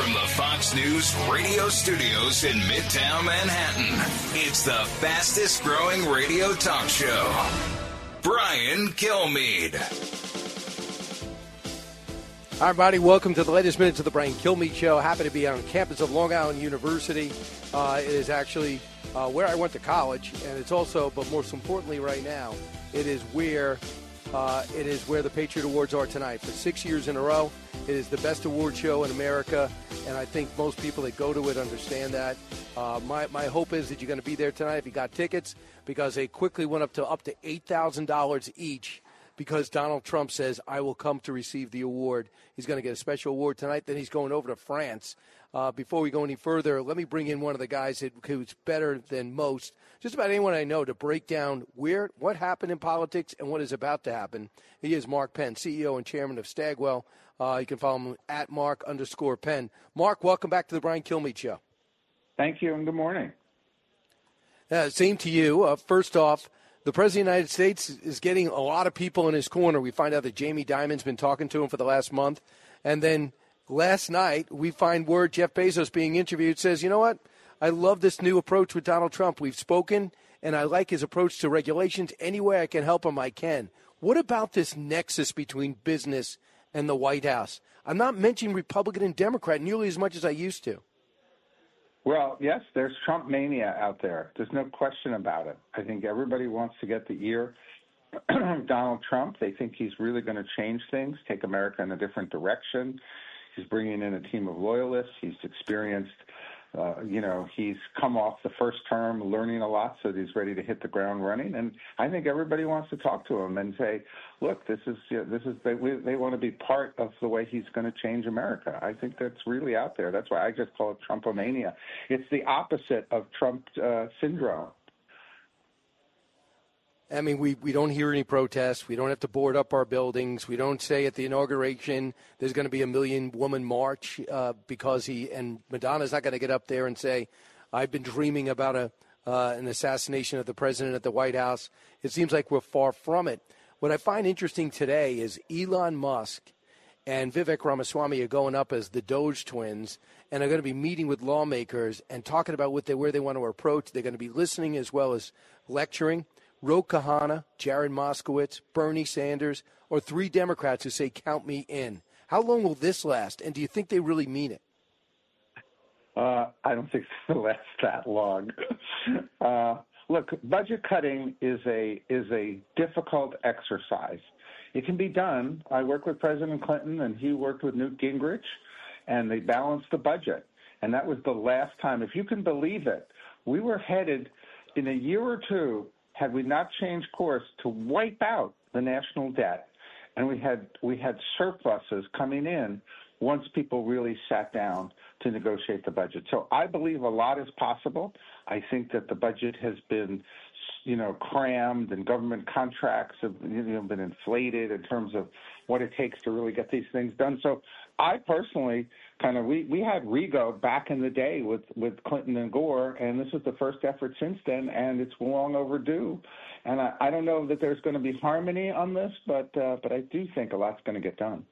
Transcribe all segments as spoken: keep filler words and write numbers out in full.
From the Fox News radio studios in Midtown Manhattan, it's the fastest growing radio talk show. Brian Kilmeade. Hi, everybody. Welcome to the latest minutes of the Brian Kilmeade Show. Happy to be on campus of Long Island University. Uh, it is actually uh, where I went to college, and it's also, but most importantly right now, it is where uh, it is where the Patriot Awards are tonight. For six years in a row, it is the best award show in America, and I think most people that go to it understand that. Uh, my, my hope is that you're going to be there tonight if you got tickets, because they quickly went up to up to eight thousand dollars each, because Donald Trump says, I will come to receive the award. He's going to get a special award tonight. Then he's going over to France. Uh, before we go any further, let me bring in one of the guys that, who's better than most, just about anyone I know, to break down where what happened in politics and what is about to happen. He is Mark Penn, C E O and chairman of Stagwell. Uh, you can follow him at Mark underscore Penn. Mark, welcome back to the Brian Kilmeade Show. Thank you, and good morning. Uh, same to you. Uh, first off, the President of the United States is getting a lot of people in his corner. We find out that Jamie Dimon's been talking to him for the last month. And then last night, we find word Jeff Bezos being interviewed says, you know what? I love this new approach with Donald Trump. We've spoken, and I like his approach to regulations. Any way I can help him, I can. What about this nexus between business and the White House? I'm not mentioning Republican and Democrat nearly as much as I used to. Well, yes, there's Trump mania out there. There's no question about it. I think everybody wants to get the ear of Donald Trump. They think he's really going to change things, take America in a different direction. He's bringing in a team of loyalists. He's experienced, uh, you know, he's come off the first term learning a lot, so he's ready to hit the ground running. And I think everybody wants to talk to him and say, look, this is, you know, this is they, we, they want to be part of the way he's going to change America. I think that's really out there. That's why I just call it Trumpomania. It's the opposite of Trump uh, syndrome. I mean, we, we don't hear any protests. We don't have to board up our buildings. We don't say at the inauguration there's going to be a million-woman march uh, because he – and Madonna's not going to get up there and say, I've been dreaming about a uh, an assassination of the president at the White House. It seems like we're far from it. What I find interesting today is Elon Musk and Vivek Ramaswamy are going up as the Doge twins and are going to be meeting with lawmakers and talking about what they, where they want to approach. They're going to be listening as well as lecturing. Ro Khanna, Jared Moskowitz, Bernie Sanders, or three Democrats who say, count me in. How long will this last, and do you think they really mean it? Uh, I don't think it'll last that long. uh, look, budget cutting is a is a difficult exercise. It can be done. I worked with President Clinton, and he worked with Newt Gingrich, and they balanced the budget. And that was the last time. If you can believe it, we were headed in a year or two, had we not changed course, to wipe out the national debt. And we had we had surpluses coming in once people really sat down to negotiate the budget. So I believe a lot is possible. I think that the budget has been, you know, crammed, and government contracts have, you know, been inflated in terms of what it takes to really get these things done. So I personally kind of, we, we had Rigo back in the day with, with Clinton and Gore, and this is the first effort since then, and it's long overdue. And I, I don't know that there's going to be harmony on this, but uh, but I do think a lot's going to get done.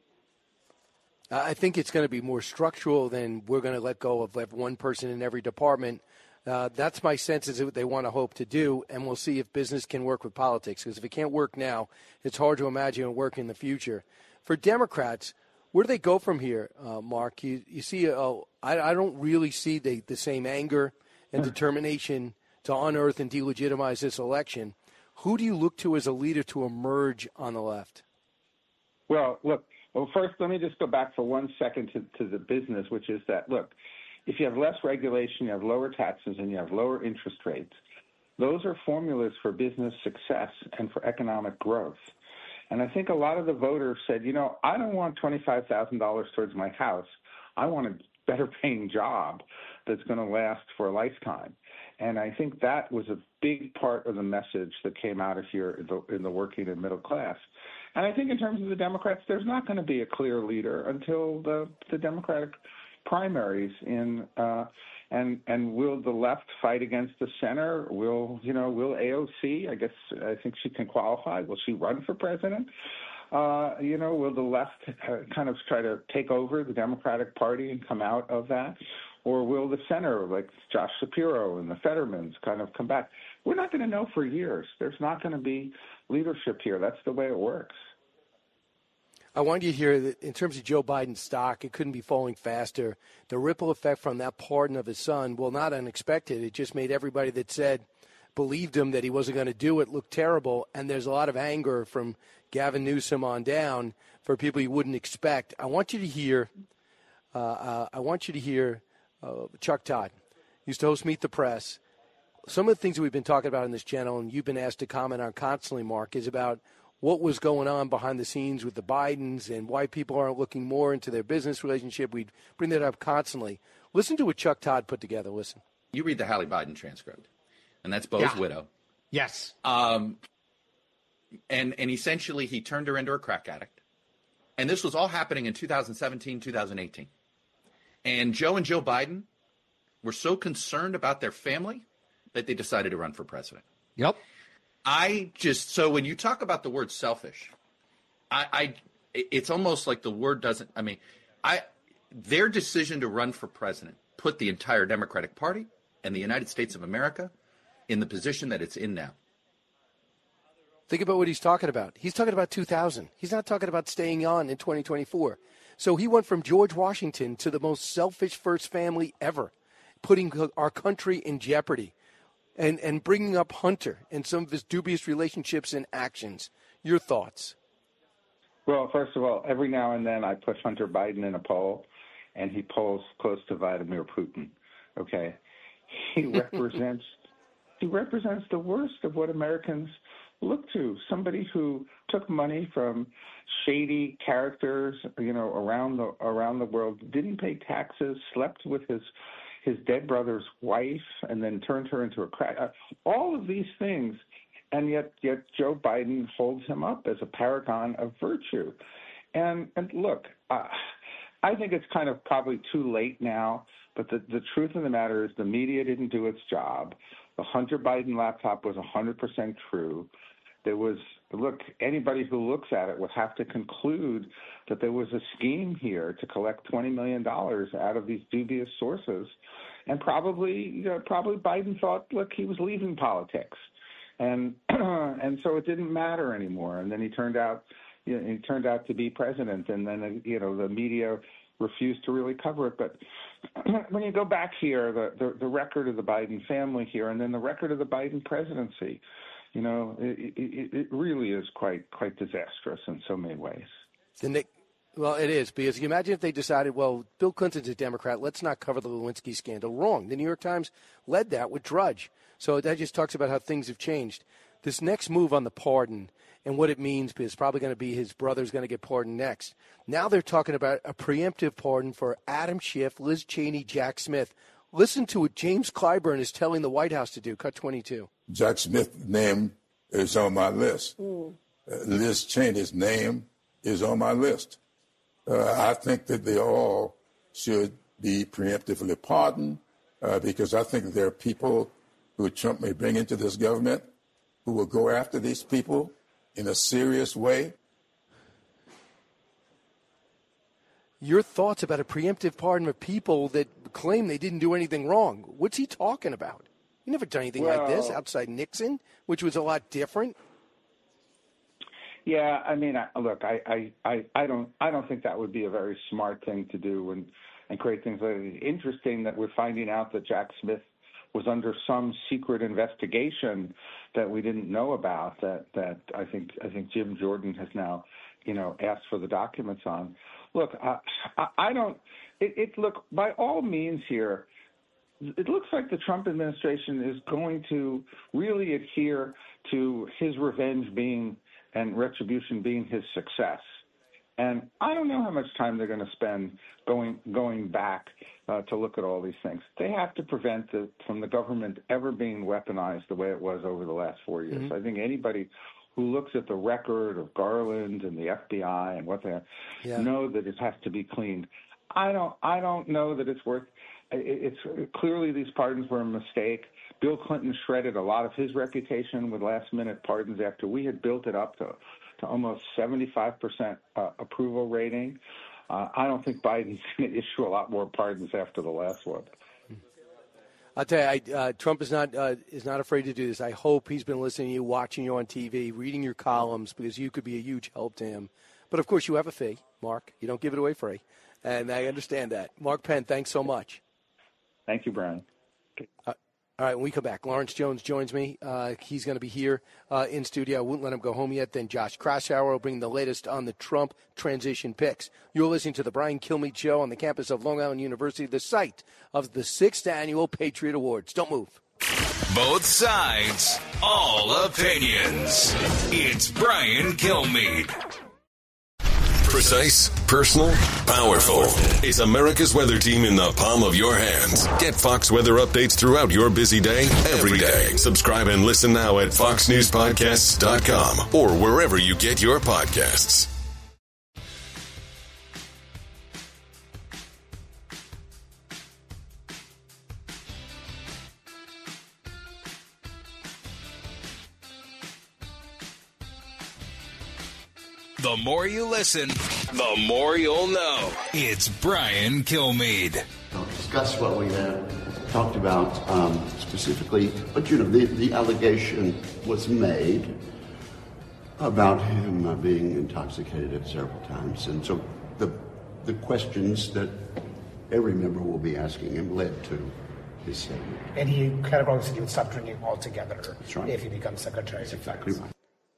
I think it's going to be more structural than we're going to let go of one person in every department. Uh, that's my sense is what they want to hope to do, and we'll see if business can work with politics. Because if it can't work now, it's hard to imagine it work in the future. For Democrats, where do they go from here, uh, Mark? You, you see, uh, I, I don't really see the, the same anger and determination to unearth and delegitimize this election. Who do you look to as a leader to emerge on the left? Well, look, well, first, let me just go back for one second to, to the business, which is that, look, if you have less regulation, you have lower taxes, and you have lower interest rates, those are formulas for business success and for economic growth. And I think a lot of the voters said, you know, I don't want twenty-five thousand dollars towards my house. I want a better paying job that's going to last for a lifetime. And I think that was a big part of the message that came out of here in the, in the working and middle class. And I think in terms of the Democrats, there's not going to be a clear leader until the, the Democratic primaries in uh, and and will the left fight against the center? Will you know? Will A O C? I guess I think she can qualify. Will she run for president? Uh, you know, will the left uh, kind of try to take over the Democratic Party and come out of that? Or will the center, like Josh Shapiro and the Fettermans, kind of come back? We're not going to know for years. There's not going to be leadership here. That's the way it works. I want you to hear that in terms of Joe Biden's stock, it couldn't be falling faster. The ripple effect from that pardon of his son, well, not unexpected. It just made everybody that said, believed him that he wasn't going to do it, look terrible. And there's a lot of anger from Gavin Newsom on down for people you wouldn't expect. I want you to hear, uh, uh, I want you to hear uh, Chuck Todd, used to host Meet the Press. Some of the things that we've been talking about on this channel, and you've been asked to comment on constantly, Mark, is about what was going on behind the scenes with the Bidens and why people aren't looking more into their business relationship. We bring that up constantly. Listen to what Chuck Todd put together. Listen. You read the Hallie Biden transcript, and that's Bo's yeah. widow. Yes. Um, and, and essentially he turned her into a crack addict. And this was all happening in two thousand seventeen, two thousand eighteen. And Joe and Joe Biden were so concerned about their family that they decided to run for president. Yep. I just, so when you talk about the word selfish, I, I, it's almost like the word doesn't, I mean, I, their decision to run for president put the entire Democratic Party and the United States of America in the position that it's in now. Think about what he's talking about. He's talking about two thousand. He's not talking about staying on in twenty twenty-four. So he went from George Washington to the most selfish first family ever, putting our country in jeopardy. And and bringing up Hunter and some of his dubious relationships and actions. Your thoughts? Well, first of all, every now and then I put Hunter Biden in a poll, and he polls close to Vladimir Putin. Okay, he represents he represents the worst of what Americans look to. Somebody who took money from shady characters, you know, around the around the world, didn't pay taxes, slept with his. his dead brother's wife, and then turned her into a crack. Uh, all of these things, and yet yet Joe Biden holds him up as a paragon of virtue. And and look, uh, I think it's kind of probably too late now, but the, the truth of the matter is the media didn't do its job. The Hunter Biden laptop was one hundred percent true. There was, look, anybody who looks at it would have to conclude that there was a scheme here to collect twenty million dollars out of these dubious sources. And probably, you know, probably Biden thought, look, he was leaving politics. And and so it didn't matter anymore. And then he turned out, you know, he turned out to be president. And then, you know, the media refused to really cover it. But when you go back here, the, the, the record of the Biden family here, and then the record of the Biden presidency, you know, it, it, it really is quite quite disastrous in so many ways. The Nick, well, it is, because you imagine if they decided, well, Bill Clinton's a Democrat, let's not cover the Lewinsky scandal. Wrong. The New York Times led that with Drudge. So that just talks about how things have changed. This next move on the pardon and what it means is probably going to be his brother's going to get pardoned next. Now they're talking about a preemptive pardon for Adam Schiff, Liz Cheney, Jack Smith. Listen to what James Clyburn is telling the White House to do. Cut twenty-two. Jack Smith's name is on my list. Mm. Uh, Liz Cheney's name is on my list. Uh, I think that they all should be preemptively pardoned uh, because I think there are people who Trump may bring into this government who will go after these people in a serious way. Your thoughts about a preemptive pardon of people that claim they didn't do anything wrong. What's he talking about? He never done anything well, like this outside Nixon, which was a lot different. Yeah, I mean, I, look, I, I, I, I don't, I don't think that would be a very smart thing to do and, and create things like that. Interesting that we're finding out that Jack Smith was under some secret investigation that we didn't know about. That, that I think, I think Jim Jordan has now, you know, asked for the documents on. Look, I, I, I don't. It, it look by all means here. It looks like the Trump administration is going to really adhere to his revenge being and retribution being his success. And I don't know how much time they're going to spend going going back uh, to look at all these things. They have to prevent the, from the government ever being weaponized the way it was over the last four years. Mm-hmm. I think anybody who looks at the record of Garland and the F B I and what they yeah. know that it has to be cleaned. I don't. I don't know that it's worth. It's clearly these pardons were a mistake. Bill Clinton shredded a lot of his reputation with last-minute pardons after we had built it up to, to to almost seventy-five percent uh, approval rating. Uh, I don't think Biden's going to issue a lot more pardons after the last one. I'll tell you, I, uh, Trump is not uh, is not afraid to do this. I hope he's been listening to you, watching you on T V, reading your columns, because you could be a huge help to him. But, of course, you have a fee, Mark. You don't give it away free, and I understand that. Mark Penn, thanks so much. Thank you, Brian. Uh, all right, when we come back, Lawrence Jones joins me. Uh, he's going to be here uh, in studio. I wouldn't let him go home yet. Then Josh Kraushaar will bring the latest on the Trump transition picks. You're listening to the Brian Kilmeade Show on the campus of Long Island University, the site of the sixth Annual Patriot Awards. Don't move. Both sides, all opinions. It's Brian Kilmeade. Precise, personal, powerful. It's America's weather team in the palm of your hands. Get Fox weather updates throughout your busy day, every day. Subscribe and listen now at fox news podcasts dot com or wherever you get your podcasts. The more you listen, the more you'll know. It's Brian Kilmeade. I'll discuss what we have talked about um, specifically, but you know, the, the allegation was made about him uh, being intoxicated several times, and so the the questions that every member will be asking him led to his statement. And he categorically said he would stop drinking altogether. That's right. If he becomes Secretary. That's exactly right.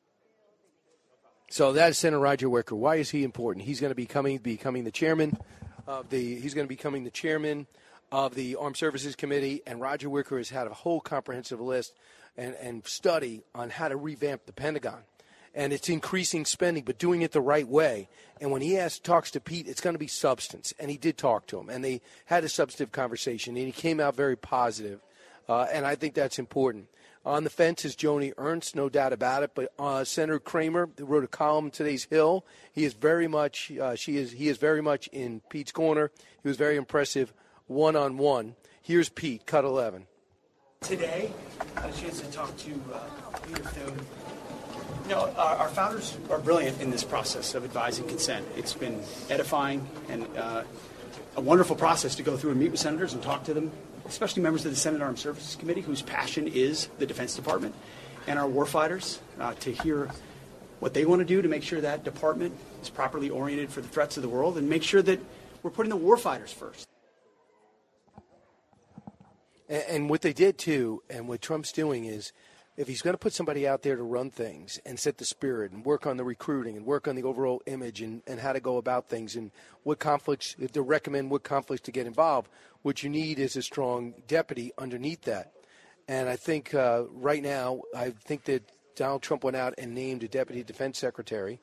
So that's Senator Roger Wicker. Why is he important? He's going to be coming, becoming the chairman of the. He's going to be becoming the chairman of the Armed Services Committee, and Roger Wicker has had a whole comprehensive list and, and study on how to revamp the Pentagon. And it's increasing spending, but doing it the right way. And when he has, talks to Pete, it's going to be substance. And he did talk to him, and they had a substantive conversation, and he came out very positive. Uh, and I think that's important. On the fence is Joni Ernst, no doubt about it. But uh, Senator Kramer wrote a column in today's Hill. He is very much, uh, she is, he is very much in Pete's corner. He was very impressive one-on-one. Here's Pete, cut eleven. Today, I had a chance to talk to uh, Peter Thune. You know, our, our founders are brilliant in this process of advising consent. It's been edifying and uh, a wonderful process to go through and meet with senators and talk to them, especially members of the Senate Armed Services Committee, whose passion is the Defense Department, and our warfighters, uh, to hear what they want to do to make sure that department is properly oriented for the threats of the world and make sure that we're putting the warfighters first. And, and what they did, too, and what Trump's doing is, if he's going to put somebody out there to run things and set the spirit and work on the recruiting and work on the overall image and, and how to go about things and what conflicts, to recommend what conflicts to get involved, what you need is a strong deputy underneath that. And I think uh, right now, I think that Donald Trump went out and named a deputy defense secretary,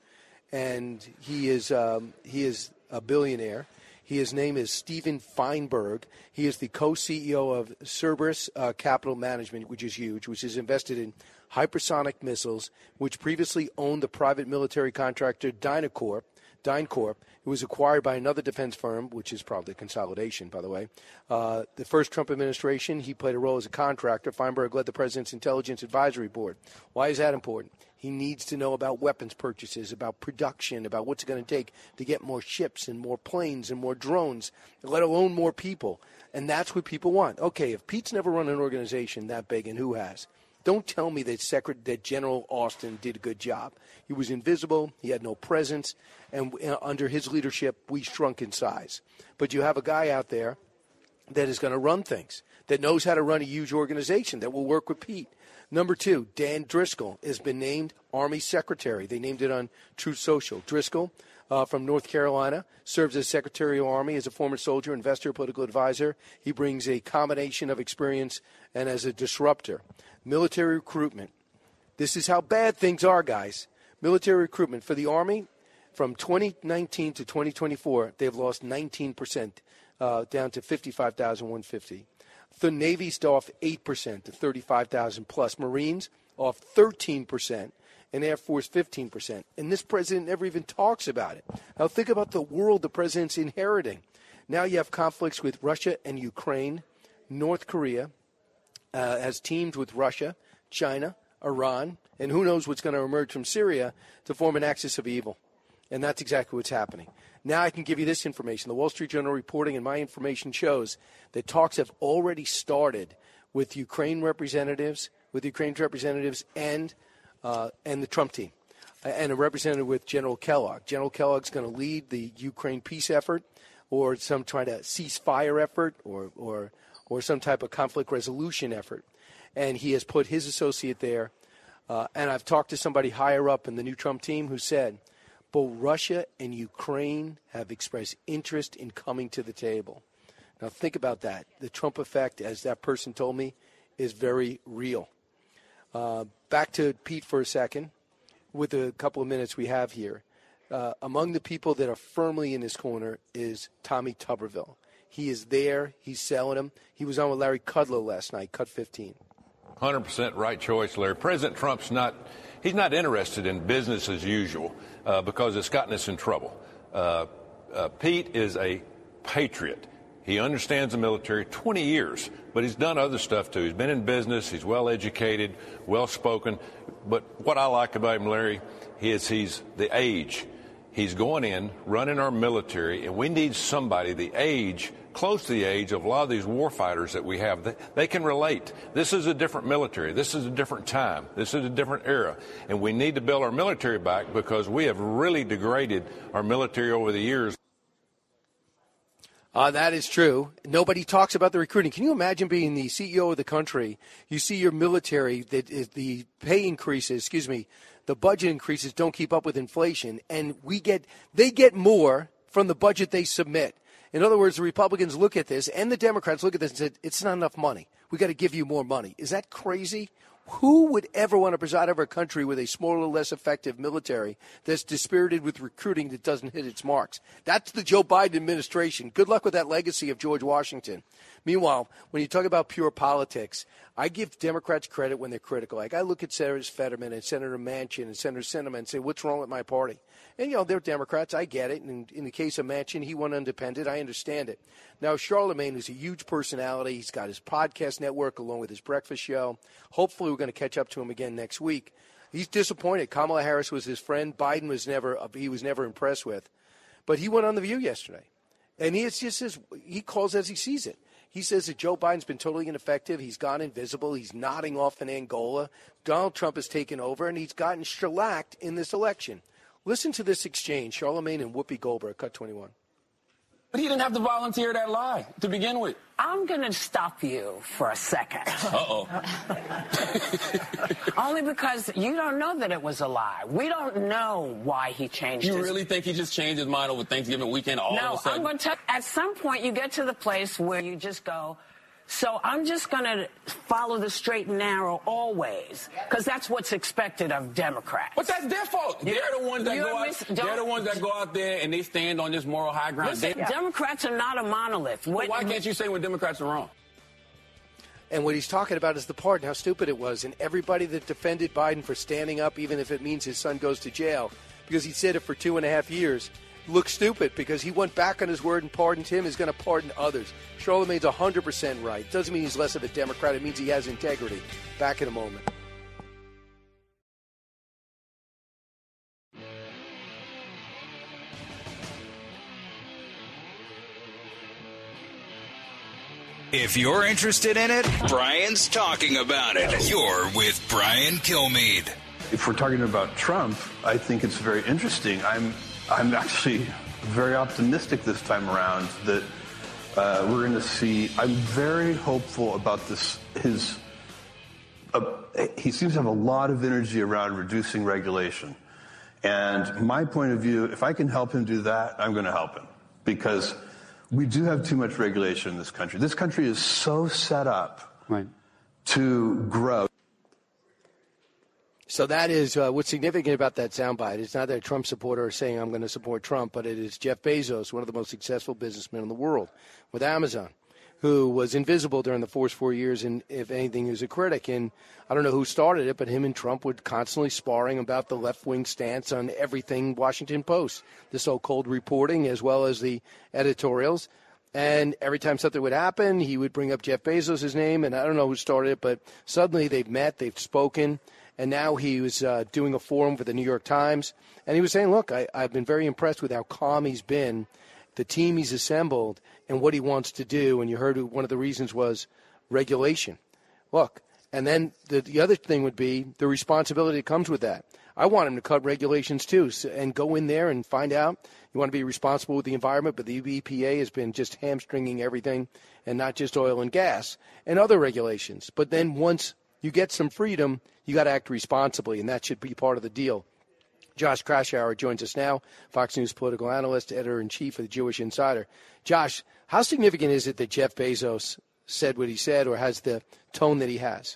and he is um, he is a billionaire. His name is Steven Feinberg. He is the co-C E O of Cerberus uh, Capital Management, which is huge, which is invested in hypersonic missiles, which previously owned the private military contractor Dynacorp, DynCorp. It was acquired by another defense firm, which is probably a consolidation, by the way. Uh, the first Trump administration, he played a role as a contractor. Feinberg led the president's Intelligence Advisory Board. Why is that important? He needs to know about weapons purchases, about production, about what's it going to take to get more ships and more planes and more drones, let alone more people. And that's what people want. Okay, if Pete's never run an organization that big, and who has? Don't tell me that, Secret- that General Austin did a good job. He was invisible. He had no presence. And uh, under his leadership, we shrunk in size. But you have a guy out there that is going to run things, that knows how to run a huge organization, that will work with Pete. Number two, Dan Driscoll has been named Army Secretary. They named it on Truth Social. Driscoll, uh, from North Carolina, serves as Secretary of Army, as a former soldier, investor, political advisor. He brings a combination of experience and as a disruptor. Military recruitment. This is how bad things are, guys. Military recruitment for the Army, from twenty nineteen to twenty twenty-four, they've lost nineteen percent, uh, down to fifty-five thousand one hundred fifty. The Navy's off eight percent to thirty-five thousand plus. Marines off thirteen percent, and Air Force fifteen percent. And this president never even talks about it. Now think about the world the president's inheriting. Now you have conflicts with Russia and Ukraine. North Korea uh, has teamed with Russia, China, Iran, and who knows what's going to emerge from Syria to form an axis of evil. And that's exactly what's happening. Now I can give you this information. The Wall Street Journal reporting and my information shows that talks have already started with Ukraine representatives, with Ukraine's representatives and uh, and the Trump team, and a representative with General Kellogg. General Kellogg's going to lead the Ukraine peace effort, or some try to ceasefire effort, or or or some type of conflict resolution effort. And he has put his associate there. Uh, and I've talked to somebody higher up in the new Trump team who said both Russia and Ukraine have expressed interest in coming to the table. Now think about that. The Trump effect, as that person told me, is very real. Uh, back to Pete for a second, with a couple of minutes we have here. Uh, among the people that are firmly in his corner is Tommy Tuberville. He is there. He's selling him. He was on with Larry Kudlow last night, cut fifteen. one hundred percent right choice, Larry. President Trump's not, he's not interested in business as usual uh, because it's gotten us in trouble. Uh, uh, Pete is a patriot. He understands the military twenty years, but he's done other stuff too. He's been in business. He's well educated, well spoken. But what I like about him, Larry, is he's the age. He's going in, running our military, and we need somebody the age, close to the age of a lot of these war fighters that we have. They, they can relate. This is a different military. This is a different time. This is a different era. And we need to build our military back because we have really degraded our military over the years. Uh, that is true. Nobody talks about the recruiting. Can you imagine being the C E O of the country? You see your military, that is the pay increases, excuse me, the budget increases don't keep up with inflation, and we get they get more from the budget they submit. In other words, the Republicans look at this, and the Democrats look at this and say, it's not enough money. We got to give you more money. Is that crazy? Who would ever want to preside over a country with a smaller, less effective military that's dispirited with recruiting that doesn't hit its marks? That's the Joe Biden administration. Good luck with that legacy of George Washington. Meanwhile, when you talk about pure politics, I give Democrats credit when they're critical. Like I look at Senators Fetterman and Senator Manchin and Senator Sinema and say, what's wrong with my party? And, you know, they're Democrats. I get it. And in the case of Manchin, he won independent. I understand it. Now, Charlemagne is a huge personality. He's got his podcast network along with his breakfast show. Hopefully we're going to catch up to him again next week. He's disappointed. Kamala Harris was his friend. Biden was never he was never impressed with. But he went on The View yesterday. And he just says, he calls as he sees it. He says that Joe Biden's been totally ineffective. He's gone invisible. He's nodding off in Angola. Donald Trump has taken over, and he's gotten shellacked in this election. Listen to this exchange, Charlemagne and Whoopi Goldberg, cut twenty-one. But he didn't have to volunteer that lie to begin with. I'm going to stop you for a second. Uh-oh. Only because you don't know that it was a lie. We don't know why he changed You his... really think he just changed his mind over Thanksgiving weekend all no, of a sudden? I'm going to tell at some point you get to the place where you just go, so I'm just going to follow the straight and narrow always, because that's what's expected of Democrats. But that's their fault. You, they're the ones that go out. Mis- they're the ones that go out there and they stand on this moral high ground. Listen, they, Democrats are not a monolith. What, why can't you say when Democrats are wrong? And what he's talking about is the pardon, how stupid it was. And everybody that defended Biden for standing up, even if it means his son goes to jail, because he said it for two and a half years, looks stupid because he went back on his word and pardoned him, is going to pardon others. Charlemagne's one hundred percent right. Doesn't mean he's less of a Democrat. It means he has integrity. Back in a moment. If you're interested in it, Brian's talking about it. You're with Brian Kilmeade. If we're talking about Trump, I think it's very interesting. I'm I'm actually very optimistic this time around that uh, we're going to see. I'm very hopeful about this. His uh, he seems to have a lot of energy around reducing regulation, and my point of view, if I can help him do that, I'm going to help him, because we do have too much regulation in this country. This country is so set up right. to grow. So that is uh, what's significant about that soundbite. It's not that a Trump supporter is saying I'm going to support Trump, but it is Jeff Bezos, one of the most successful businessmen in the world, with Amazon, who was invisible during the first four years, and if anything, is a critic. And I don't know who started it, but him and Trump were constantly sparring about the left-wing stance on everything Washington Post, the so-called reporting as well as the editorials. And every time something would happen, he would bring up Jeff Bezos' name, and I don't know who started it, but suddenly they've met, they've spoken, and now he was uh, doing a forum for the New York Times, and he was saying, look, I, I've been very impressed with how calm he's been, the team he's assembled, and what he wants to do, and you heard one of the reasons was regulation. Look, and then the, the other thing would be the responsibility that comes with that. I want him to cut regulations, too, so, and go in there and find out. You want to be responsible with the environment, but the E P A has been just hamstringing everything, and not just oil and gas, and other regulations. But then once you get some freedom, you got to act responsibly, and that should be part of the deal. Josh Kraushaar joins us now, Fox News political analyst, editor-in-chief of the Jewish Insider. Josh, how significant is it that Jeff Bezos said what he said or has the tone that he has?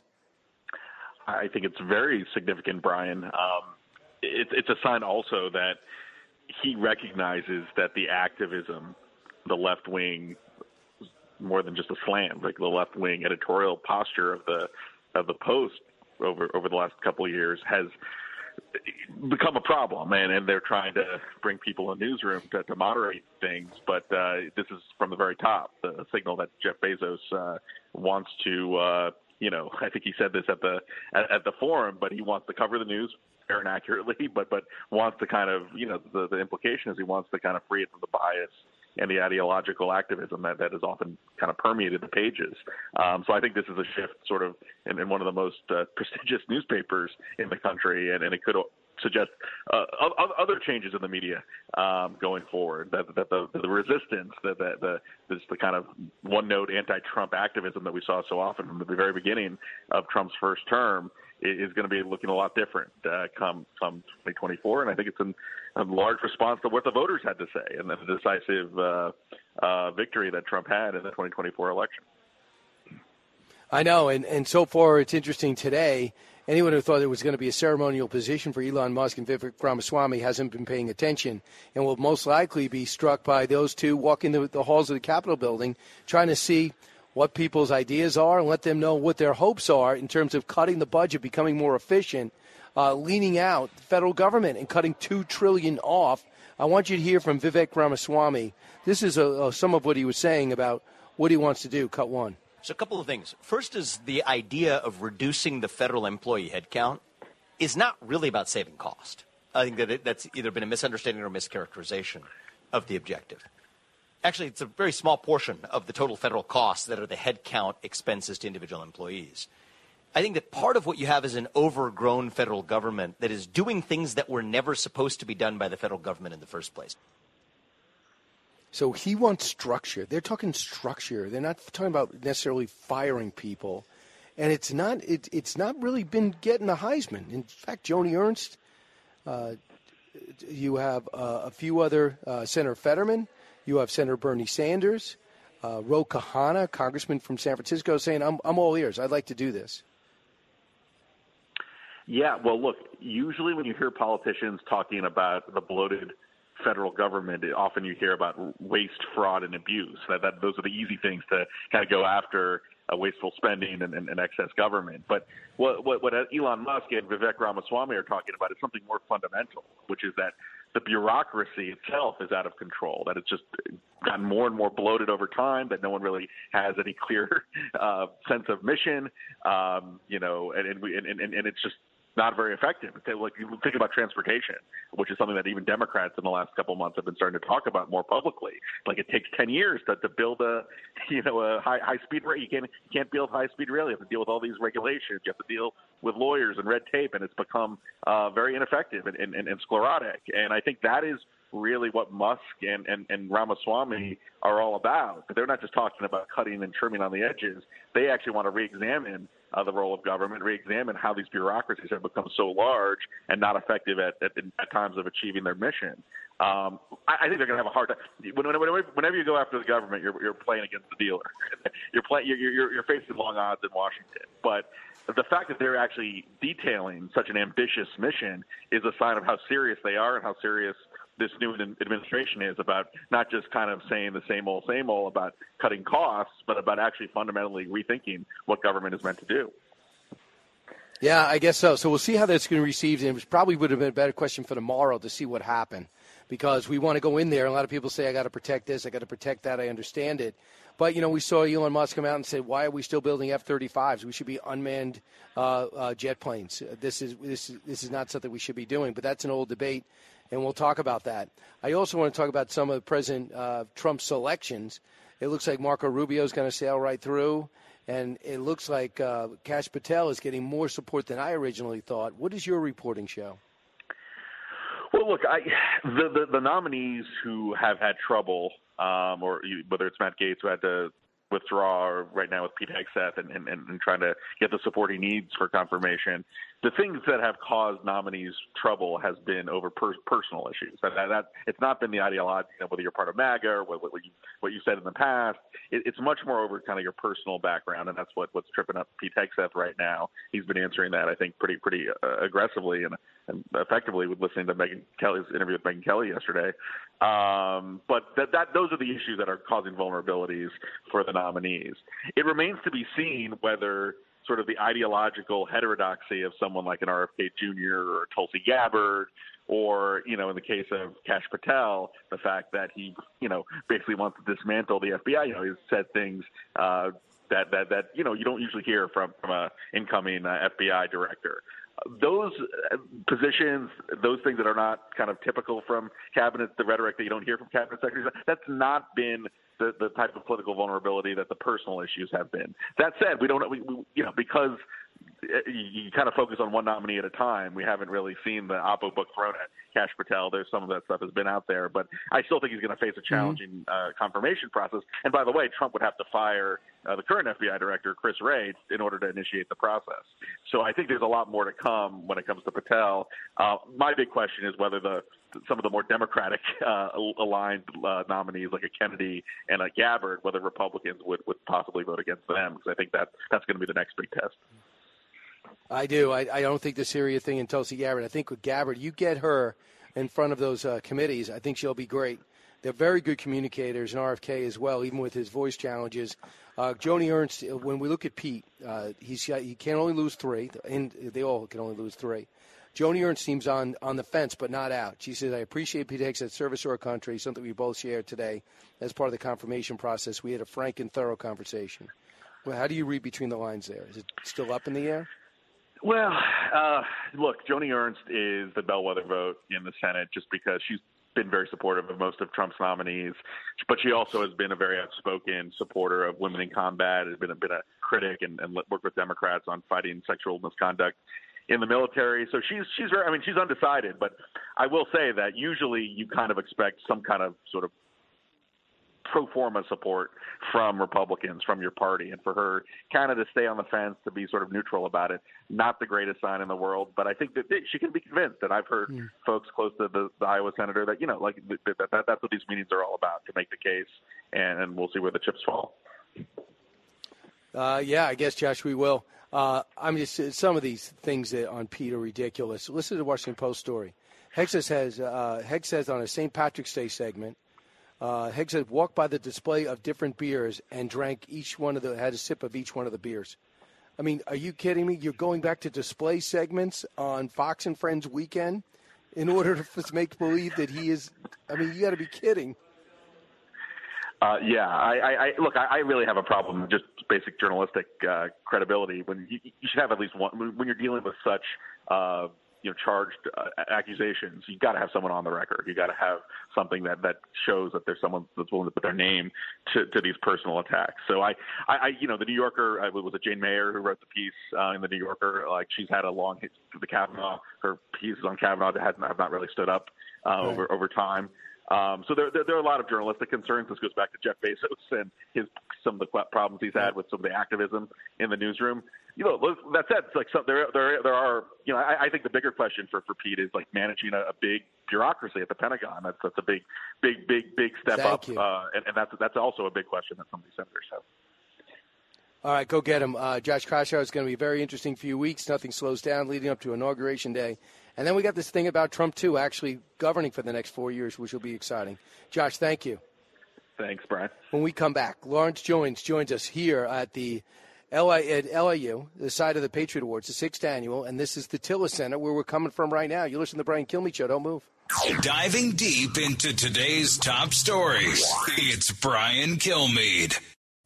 I think it's very significant, Brian. Um, it, it's a sign also that he recognizes that the activism, the left wing, more than just a slam, like the left wing editorial posture of the of the Post over over the last couple of years has become a problem, and, and they're trying to bring people in the newsroom to, to moderate things. But uh, this is from the very top, the signal that Jeff Bezos uh, wants to. Uh, You know, I think he said this at the at, at the forum, but he wants to cover the news fair and accurately, but but wants to kind of, you know, the, the implication is he wants to kind of free it from the bias and the ideological activism that, that has often kind of permeated the pages. Um, so I think this is a shift sort of in, in one of the most uh, prestigious newspapers in the country, and, and it could suggest uh, other changes in the media um, going forward, that, that the, the resistance, that the, the, this, the kind of one-note anti-Trump activism that we saw so often from the very beginning of Trump's first term is going to be looking a lot different uh, come come twenty twenty-four. And I think it's in a large response to what the voters had to say and the decisive uh, uh, victory that Trump had in the twenty twenty-four election. I know, and, and so far it's interesting today. Anyone who thought it was going to be a ceremonial position for Elon Musk and Vivek Ramaswamy hasn't been paying attention and will most likely be struck by those two walking the, the halls of the Capitol building, trying to see what people's ideas are and let them know what their hopes are in terms of cutting the budget, becoming more efficient, uh, leaning out the federal government and cutting two trillion dollars off. I want you to hear from Vivek Ramaswamy. This is a, a, some of what he was saying about what he wants to do. Cut one. So a couple of things. First is the idea of reducing the federal employee headcount is not really about saving cost. I think that it, that's either been a misunderstanding or mischaracterization of the objective. Actually, it's a very small portion of the total federal costs that are the headcount expenses to individual employees. I think that part of what you have is an overgrown federal government that is doing things that were never supposed to be done by the federal government in the first place. So he wants structure. They're talking structure. They're not talking about necessarily firing people. And it's not it, it's not really been getting the Heisman. In fact, Joni Ernst, uh, you have uh, a few other, uh, Senator Fetterman, you have Senator Bernie Sanders, uh, Ro Khanna, congressman from San Francisco, saying, I'm, I'm all ears. I'd like to do this. Yeah, well, look, usually when you hear politicians talking about the bloated federal government, often you hear about waste, fraud, and abuse. That, that those are the easy things to kind of go after, uh, wasteful spending and, and, and excess government. But what, what, what Elon Musk and Vivek Ramaswamy are talking about is something more fundamental, which is that the bureaucracy itself is out of control, that it's just gotten more and more bloated over time, that no one really has any clear uh, sense of mission, um, you know, and, and, we, and, and, and it's just not very effective. Like, you think about transportation, which is something that even Democrats in the last couple of months have been starting to talk about more publicly. Like, it takes ten years to, to build a, you know, a high high speed rail. You can't you can't build high speed rail. You have to deal with all these regulations. You have to deal with lawyers and red tape, and it's become uh, very ineffective and, and, and, and sclerotic. And I think that is really what Musk and, and, and Ramaswamy are all about. They're not just talking about cutting and trimming on the edges. They actually want to reexamine Uh, the role of government, re-examine how these bureaucracies have become so large and not effective at, at, at times of achieving their mission. Um, I, I think they're going to have a hard time. Whenever, whenever you go after the government, you're, you're playing against the dealer. you're, play, you're, you're, you're facing long odds in Washington. But the fact that they're actually detailing such an ambitious mission is a sign of how serious they are and how serious this new administration is about not just kind of saying the same old, same old about cutting costs, but about actually fundamentally rethinking what government is meant to do. Yeah, I guess so. So we'll see how that's going to be received. And it probably would have been a better question for tomorrow to see what happened. because we want to go in there. A lot of people say, I got to protect this, I got to protect that. I understand it. But, you know, we saw Elon Musk come out and say, why are we still building F thirty-fives? We should be unmanned uh, uh, jet planes. This is, this is this is not something we should be doing. But that's an old debate, and we'll talk about that. I also want to talk about some of President uh, Trump's selections. It looks like Marco Rubio is going to sail right through, and it looks like uh, Kash Patel is getting more support than I originally thought. What does your reporting show? Well, look, I, the, the the nominees who have had trouble, um, or you, whether it's Matt Gaetz who had to withdraw, or right now with Pete Hegseth and, and, and trying to get the support he needs for confirmation, the things that have caused nominees trouble has been over per, personal issues. That, that, that it's not been the ideology, you know, whether you're part of MAGA or what, what you what you said in the past. It, it's much more over kind of your personal background, and that's what, what's tripping up Pete Hegseth right now. He's been answering that, I think, pretty pretty uh, aggressively and, and effectively with listening to Megyn Kelly's interview with Megyn Kelly yesterday. Um, but that, that those are the issues that are causing vulnerabilities for the nominees. It remains to be seen whether sort of the ideological heterodoxy of someone like an R F K Junior or Tulsi Gabbard, or, you know, in the case of Kash Patel, the fact that he, you know, basically wants to dismantle the F B I. You know, he's said things uh, that, that, that, you know, you don't usually hear from, from an incoming uh, F B I director. Those positions, those things that are not kind of typical from cabinet, the rhetoric that you don't hear from cabinet secretaries, that's not been the, the type of political vulnerability that the personal issues have been. That said, we don't, we, we, you know, because you, you kind of focus on one nominee at a time, we haven't really seen the Oppo book thrown at Kash Patel. There's some of that stuff has been out there, but I still think he's going to face a challenging mm-hmm. uh, confirmation process. And by the way, Trump would have to fire uh, the current F B I director, Chris Wray, in order to initiate the process. So I think there's a lot more to come when it comes to Patel. Uh, my big question is whether the some of the more Democratic uh, aligned uh, nominees like a Kennedy and a Gabbard, whether Republicans would, would possibly vote against them, because I think that that's going to be the next big test. I do. I, I don't think the Syria thing in Tulsi Gabbard. I think with Gabbard, you get her in front of those uh, committees, I think she'll be great. They're very good communicators, and R F K as well, even with his voice challenges. Uh, Joni Ernst, when we look at Pete, uh, he's he can only lose three, and they all can only lose three. Joni Ernst seems on, on the fence, but not out. She says, I appreciate Pete Hegseth's service to our country, something we both shared today as part of the confirmation process. We had a frank and thorough conversation. Well, how do you read between the lines there? Is it still up in the air? Well, uh, look, Joni Ernst is the bellwether vote in the Senate just because she's been very supportive of most of Trump's nominees, but she also has been a very outspoken supporter of women in combat, has been a, been a critic and, and worked with Democrats on fighting sexual misconduct in the military. So she's she's very, I mean, she's undecided, but I will say that usually you kind of expect some kind of sort of pro forma support from Republicans, from your party, and for her kind of to stay on the fence, to be sort of neutral about it, not the greatest sign in the world, but I think that they, she can be convinced. And I've heard mm. folks close to the, the Iowa senator that, you know, like that, that, that, that's what these meetings are all about, to make the case, and, and we'll see where the chips fall. Uh, yeah, I guess, Josh, we will. Uh, I'm just some of these things that on Pete are ridiculous. Listen to the Washington Post story. Hegseth has uh, Hegseth on a Saint Patrick's Day segment. Uh, Hegseth walked by the display of different beers and drank each one of the had a sip of each one of the beers. I mean, are you kidding me? You're going back to display segments on Fox and Friends weekend in order to make believe that he is. I mean, you got to be kidding. Uh, yeah, I, I, I look. I, I really have a problem with just basic journalistic uh, credibility. When you, you should have at least one. When you're dealing with such, uh, you know, charged uh, accusations, you got to have someone on the record. You got to have something that, that shows that there's someone that's willing to put their name to, to these personal attacks. So I, I, I, you know, the New Yorker, uh, was it Jane Mayer who wrote the piece uh, in the New Yorker? Like, she's had a long hit the Kavanaugh. Her pieces on Kavanaugh that have not, have not really stood up uh, right. over over time. Um, so there, there, there are a lot of journalistic concerns. This goes back to Jeff Bezos and his some of the problems he's had with some of the activism in the newsroom. You know, that said, it's like some, there, there, there are. You know, I, I think the bigger question for, for Pete is like managing a, a big bureaucracy at the Pentagon. That's that's a big, big, big, big step Thank up, you. uh, and, and that's that's also a big question that some of these senators have. All right, go get him. Uh, Josh Kraushaar, is going to be a very interesting few weeks. Nothing slows down leading up to Inauguration Day. And then we got this thing about Trump, too, actually governing for the next four years, which will be exciting. Josh, thank you. Thanks, Brian. When we come back, Lawrence Jones joins us here at the L I, at L I U, the side of the Patriot Awards, the sixth annual, and this is the Tillis Center, where we're coming from right now. You listen to the Brian Kilmeade Show. Don't move. Diving deep into today's top stories, it's Brian Kilmeade.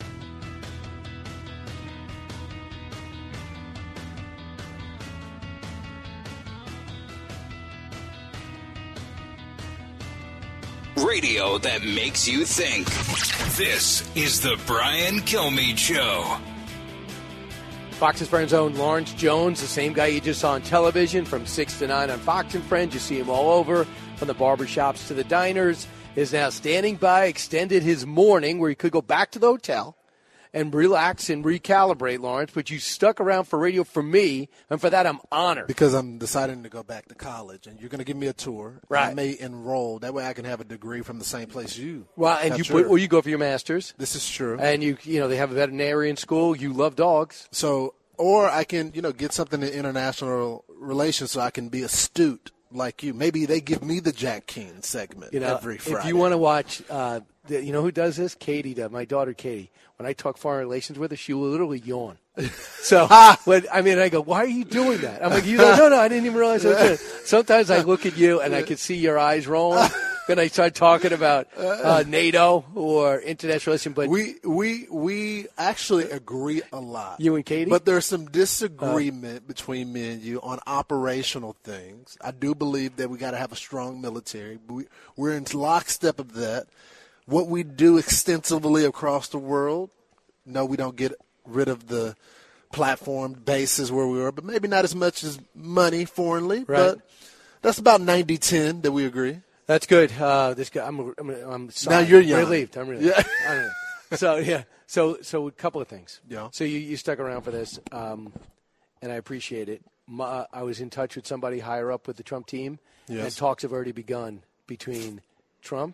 Radio that makes you think. This is the Brian Kilmeade Show. Fox's Friends' own Lawrence Jones, the same guy you just saw on television from six to nine on Fox and Friends. You see him all over, from the barbershops to the diners, is now standing by, extended his morning where he could go back to the hotel and relax and recalibrate, Lawrence. But you stuck around for radio for me, and for that I'm honored. Because I'm deciding to go back to college, and you're going to give me a tour. Right. I may enroll. That way I can have a degree from the same place you. Well, and you sure. well, you go for your master's. This is true. And you you know they have a veterinarian school. You love dogs. So, or I can, you know, get something in international relations so I can be astute like you. Maybe they give me the Jack Keane segment You know, every Friday. if you want to watch, uh, the, you know who does this? Katie does. My daughter Katie. When I talk foreign relations with her, she will literally yawn. So, when, I mean, I go, why are you doing that? I'm like, you know, no, no, I didn't even realize I was doing it. Sometimes I look at you and I can see your eyes rolling. Then I start talking about uh, NATO or international relations. But we we we actually agree a lot. You and Katie? But there's some disagreement uh, between me and you on operational things. I do believe that we got to have a strong military. We, we're in lockstep of that. What we do extensively across the world, no, we don't get rid of the platform bases where we were, but maybe not as much as money foreignly. Right. But that's about ninety ten that we agree. That's good. Uh, this guy, I'm, I'm, I'm now you're I'm young. relieved. I'm relieved. Yeah. I'm relieved. So yeah. So so a couple of things. Yeah. So you, you stuck around for this, um, and I appreciate it. My, I was in touch with somebody higher up with the Trump team, Yes. and talks have already begun between Trump,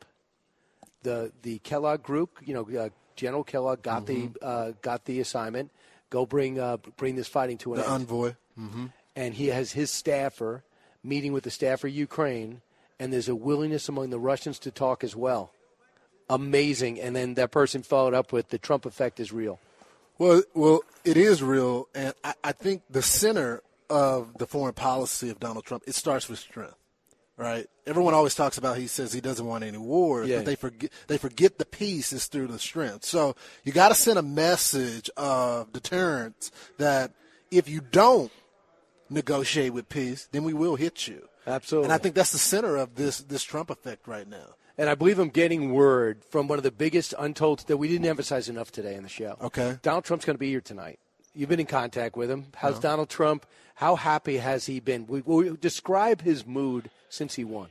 the the Kellogg group. You know, uh, General Kellogg got Mhm. the uh, got the assignment. Go bring uh, bring this fighting to an The end. envoy. Mm-hmm. And he has his staffer meeting with the staffer Ukraine, and there's a willingness among the Russians to talk as well. Amazing. And then that person followed up with the Trump effect is real. Well, well, it is real, and I, I think the center of the foreign policy of Donald Trump, it starts with strength, right? Everyone always talks about he says he doesn't want any wars, Yeah. but they forget they forget the peace is through the strength. So you got to send a message of deterrence that if you don't negotiate with peace, then we will hit you. Absolutely. And I think that's the center of this this Trump effect right now. And I believe I'm getting word from one of the biggest untold that we didn't emphasize enough today in the show. Okay. Donald Trump's going to be here tonight. You've been in contact with him. How's No. Donald Trump? How happy has he been? We, we describe his mood since he won.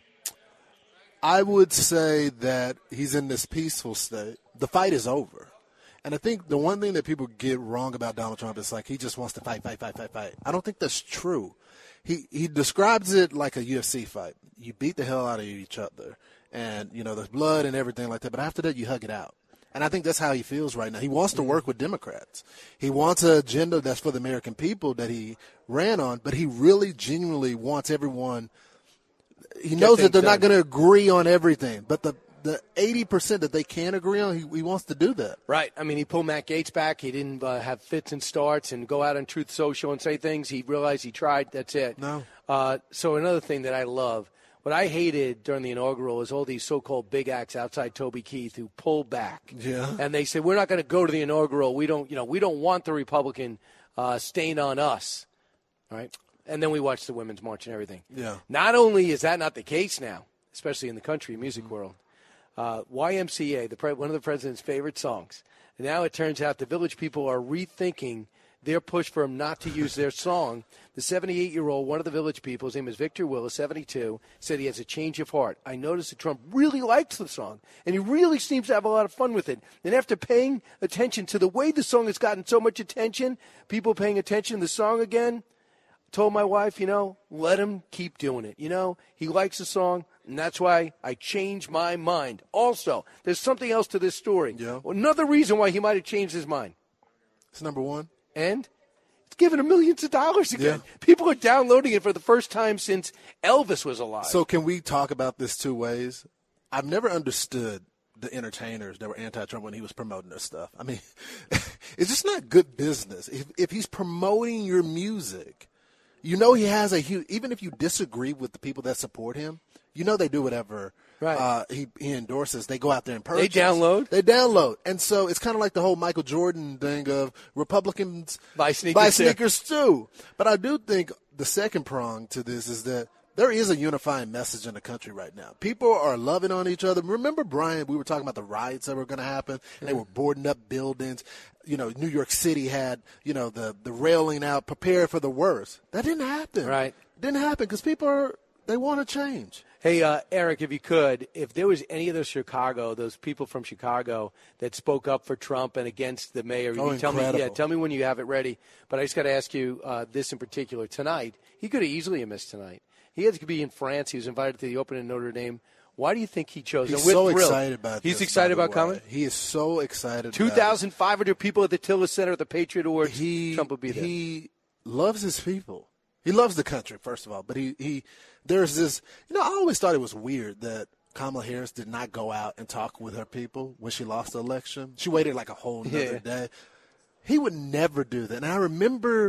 I would say that he's in this peaceful state. The fight is over. And I think the one thing that people get wrong about Donald Trump is like he just wants to fight, fight, fight, fight, fight. I don't think that's true. He he describes it like a U F C fight. You beat the hell out of each other. And, you know, there's blood and everything like that. But after that, you hug it out. And I think that's how he feels right now. He wants to work with Democrats. He wants an agenda that's for the American people that he ran on, but he really genuinely wants everyone. He Get knows that things they're not done. going to agree on everything, but the the eighty percent that they can agree on, he, he wants to do that. Right. I mean, he pulled Matt Gaetz back. He didn't uh, have fits and starts and go out on Truth Social and say things. He realized he tried. That's it. No. Uh, so another thing that I love, what I hated during the inaugural is all these so-called big acts outside Toby Keith who pulled back. Yeah. And they said, we're not going to go to the inaugural. We don't, you know, we don't want the Republican uh, stain on us. All right. And then we watched the Women's March and everything. Yeah. Not only is that not the case now, especially in the country music world, uh, Y M C A, the pre- one of the president's favorite songs. And now it turns out the Village people are rethinking their push for him not to use their song. The seventy-eight-year-old, one of the Village people, his name is Victor Willis, seventy-two, said he has a change of heart. I noticed that Trump really likes the song, and he really seems to have a lot of fun with it. And after paying attention to the way the song has gotten so much attention, people paying attention to the song again, told my wife, you know, let him keep doing it. You know, he likes the song, and that's why I changed my mind. Also, there's something else to this story. Yeah. Another reason why he might have changed his mind. It's number one. And it's giving him millions of dollars again. Yeah. People are downloading it for the first time since Elvis was alive. So can we talk about this two ways? I've never understood the entertainers that were anti-Trump when he was promoting their stuff. I mean, it's just not good business. If, if he's promoting your music, You know he has a huge – even if you disagree with the people that support him, you know they do whatever right. uh, he, he endorses. They go out there and purchase. They download. They download. And so it's kind of like the whole Michael Jordan thing of Republicans buy sneakers, buy sneakers too. But I do think the second prong to this is that there is a unifying message in the country right now. People are loving on each other. Remember, Brian, we were talking about the riots that were going to happen, and they were boarding up buildings. You know, New York City had, you know, the, the railing out, prepared for the worst. That didn't happen. Right. It didn't happen because people are, they want to change. Hey, uh, Eric, if you could, if there was any of those Chicago, those people from Chicago that spoke up for Trump and against the mayor, you Oh, can tell me, incredible. yeah, tell me when you have it ready. But I just got to ask you uh, this in particular. Tonight, he could have easily missed tonight. He had to be in France. He was invited to the Open in Notre Dame. Why do you think he chose? He's and we're so thrilled. excited about He's this, excited by the about coming? way. He is so excited two thousand five hundred people at the Tillis Center at the Patriot Awards. He, Trump will be there. He loves his people. He loves the country, first of all. But he, he there's this, you know, I always thought it was weird that Kamala Harris did not go out and talk with her people when she lost the election. She waited like a whole nother Yeah. day. He would never do that. And I remember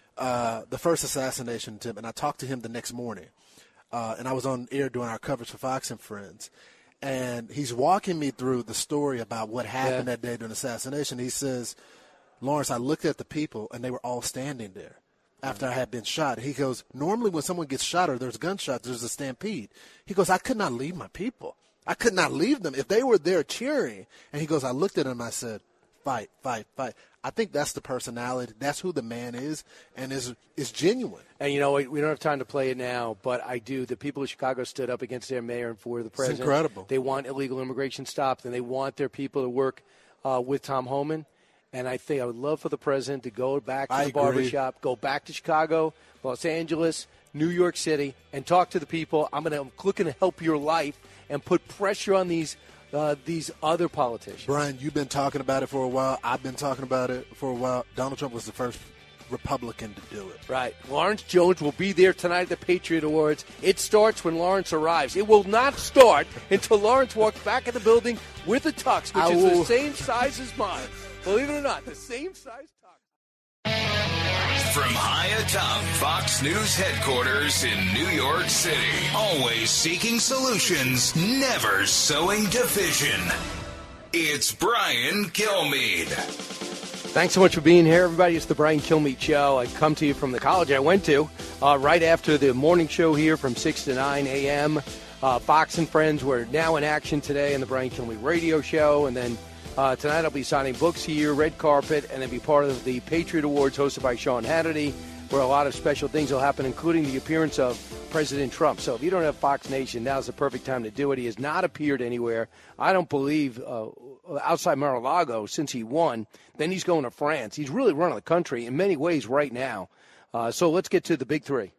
uh, the first assassination attempt, and I talked to him the next morning. Uh, and I was on air doing our coverage for Fox and Friends. And he's walking me through the story about what happened Yeah. that day during the assassination. He says, Lawrence, I looked at the people, and they were all standing there after I had been shot. He goes, normally when someone gets shot or there's gunshots, there's a stampede. He goes, I could not leave my people. I could not leave them. If they were there cheering, and he goes, I looked at him and I said, fight, fight, fight. I think that's the personality. That's who the man is, and is is genuine. And, you know, we we don't have time to play it now, but I do. The people of Chicago stood up against their mayor and for the president. incredible. They want illegal immigration stopped, and they want their people to work uh, with Tom Homan. And I think I would love for the president to go back to I the agree. barbershop, go back to Chicago, Los Angeles, New York City, and talk to the people. I'm going to looking to help your life and put pressure on these uh, these other politicians. Brian, you've been talking about it for a while. I've been talking about it for a while. Donald Trump was the first Republican to do it. Right. Lawrence Jones will be there tonight at the Patriot Awards. It starts when Lawrence arrives. It will not start until Lawrence walks back in the building with a tux, which I is will- the same size as mine. Believe it or not, the same size tux. From high atop Fox News headquarters in New York City, always seeking solutions, never sowing division. It's Brian Kilmeade. Thanks so much for being here, everybody. It's the Brian Kilmeade Show. I come to you from the college I went to uh, right after the morning show here from six to nine a.m. Uh, Fox and Friends were now in action today on the Brian Kilmeade Radio Show. And then uh, tonight I'll be signing books here, red carpet, and then be part of the Patriot Awards hosted by Sean Hannity, where a lot of special things will happen, including the appearance of President Trump. So if you don't have Fox Nation, now's the perfect time to do it. He has not appeared anywhere, I don't believe, uh, outside Mar-a-Lago since he won. Then he's going to France. He's really running the country in many ways right now. Uh, so let's get to the big three.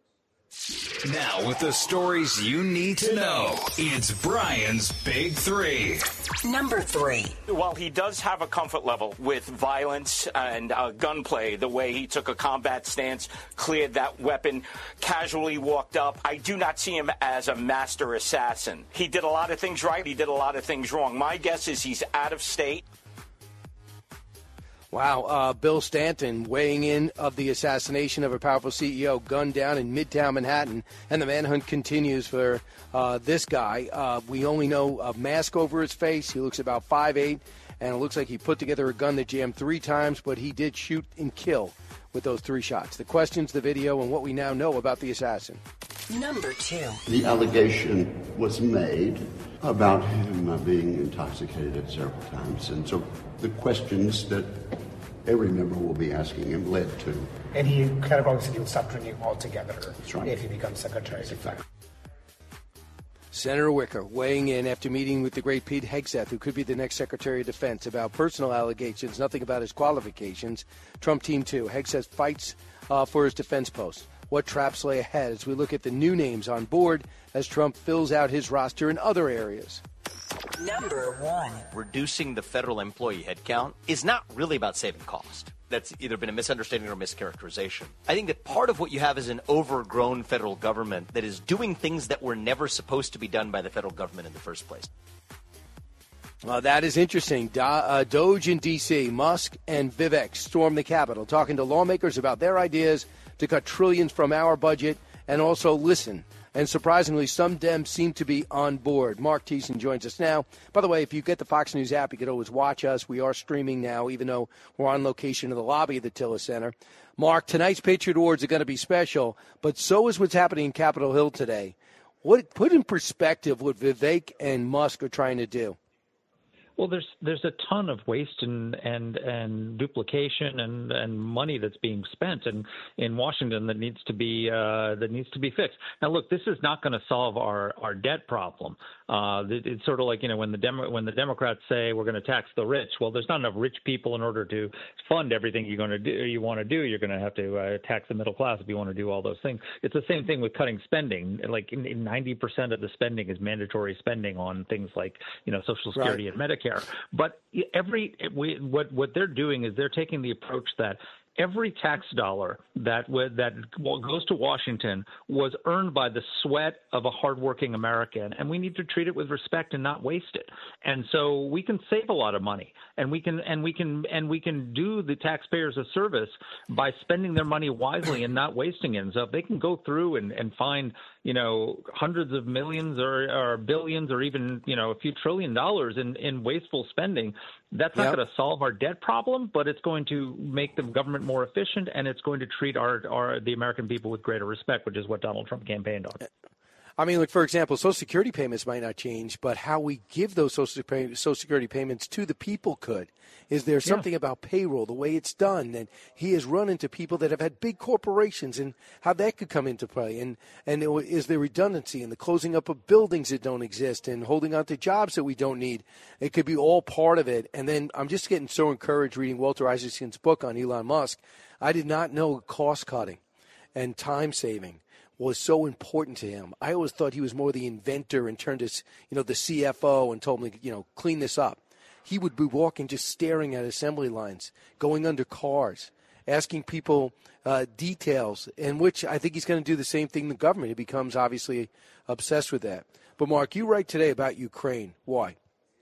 Now, with the stories you need to know, it's Brian's Big Three. Number three. While he does have a comfort level with violence and uh, gunplay, the way he took a combat stance, cleared that weapon, casually walked up, I do not see him as a master assassin. He did a lot of things right. He did a lot of things wrong. My guess is he's out of state. Wow, uh, Bill Stanton weighing in of the assassination of a powerful C E O gunned down in Midtown Manhattan, and the manhunt continues for uh, this guy. Uh, we only know a mask over his face. He looks about five eight, and it looks like he put together a gun that jammed three times, but he did shoot and kill with those three shots. The questions, the video, and what we now know about the assassin. Number two. The allegation was made about him uh, being intoxicated several times, and so the questions that every member will be asking him led to. And he categorically said he would stop drinking altogether right. if he becomes Secretary of State. Senator Wicker weighing in after meeting with the great Pete Hegseth, who could be the next Secretary of Defense, about personal allegations, nothing about his qualifications. Trump team two. Hegseth fights uh, for his defense post. What traps lay ahead as we look at the new names on board as Trump fills out his roster in other areas. Number one. Reducing the federal employee headcount is not really about saving cost. That's either been a misunderstanding or mischaracterization. I think that part of what you have is an overgrown federal government that is doing things that were never supposed to be done by the federal government in the first place. Uh, that is interesting. Do, uh, Doge in D C, Musk and Vivek storm the Capitol, talking to lawmakers about their ideas to cut trillions from our budget and also listen. And surprisingly, some Dems seem to be on board. Mark Thiessen joins us now. By the way, if you get the Fox News app, you can always watch us. We are streaming now, even though we're on location in the lobby of the Tillis Center. Mark, tonight's Patriot Awards are going to be special, but so is what's happening in Capitol Hill today. What put in perspective what Vivek and Musk are trying to do? Well, there's there's a ton of waste and and, and duplication and, and money that's being spent in, in Washington that needs to be uh, that needs to be fixed. Now, look, this is not going to solve our, our debt problem. Uh, it's sort of like, you know, when the Demo- when the Democrats say we're going to tax the rich. Well, there's not enough rich people in order to fund everything you're going to do. You want to do. You're going to have to uh, tax the middle class if you want to do all those things. It's the same thing with cutting spending. Like ninety percent of the spending is mandatory spending on things like, you know, Social Security right. and Medicare. But every we, what what they're doing is they're taking the approach that every tax dollar that that goes to Washington was earned by the sweat of a hardworking American, and we need to treat it with respect and not waste it. And so we can save a lot of money, and we can and we can and we can do the taxpayers a service by spending their money wisely and not wasting it. And so if they can go through and, and find, you know, hundreds of millions or, or billions or even, you know, a few trillion dollars in, in wasteful spending, that's not yep. going to solve our debt problem, but it's going to make the government more efficient, and it's going to treat our, our the American people with greater respect, which is what Donald Trump campaigned on. I mean, look, for example, Social Security payments might not change, but how we give those Social Security payments to the people could. Is there something yeah. about payroll, the way it's done? And he has run into people that have had big corporations and how that could come into play. And, and is there redundancy in the closing up of buildings that don't exist and holding on to jobs that we don't need? It could be all part of it. And then I'm just getting so encouraged reading Walter Isaacson's book on Elon Musk. I did not know cost cutting and time saving was so important to him. I always thought he was more the inventor and turned his, you know, the C F O and told him, you know, clean this up. He would be walking, just staring at assembly lines, going under cars, asking people uh, details, in which I think he's going to do the same thing in the government. He becomes obviously obsessed with that. But, Mark, you write today about Ukraine. Why?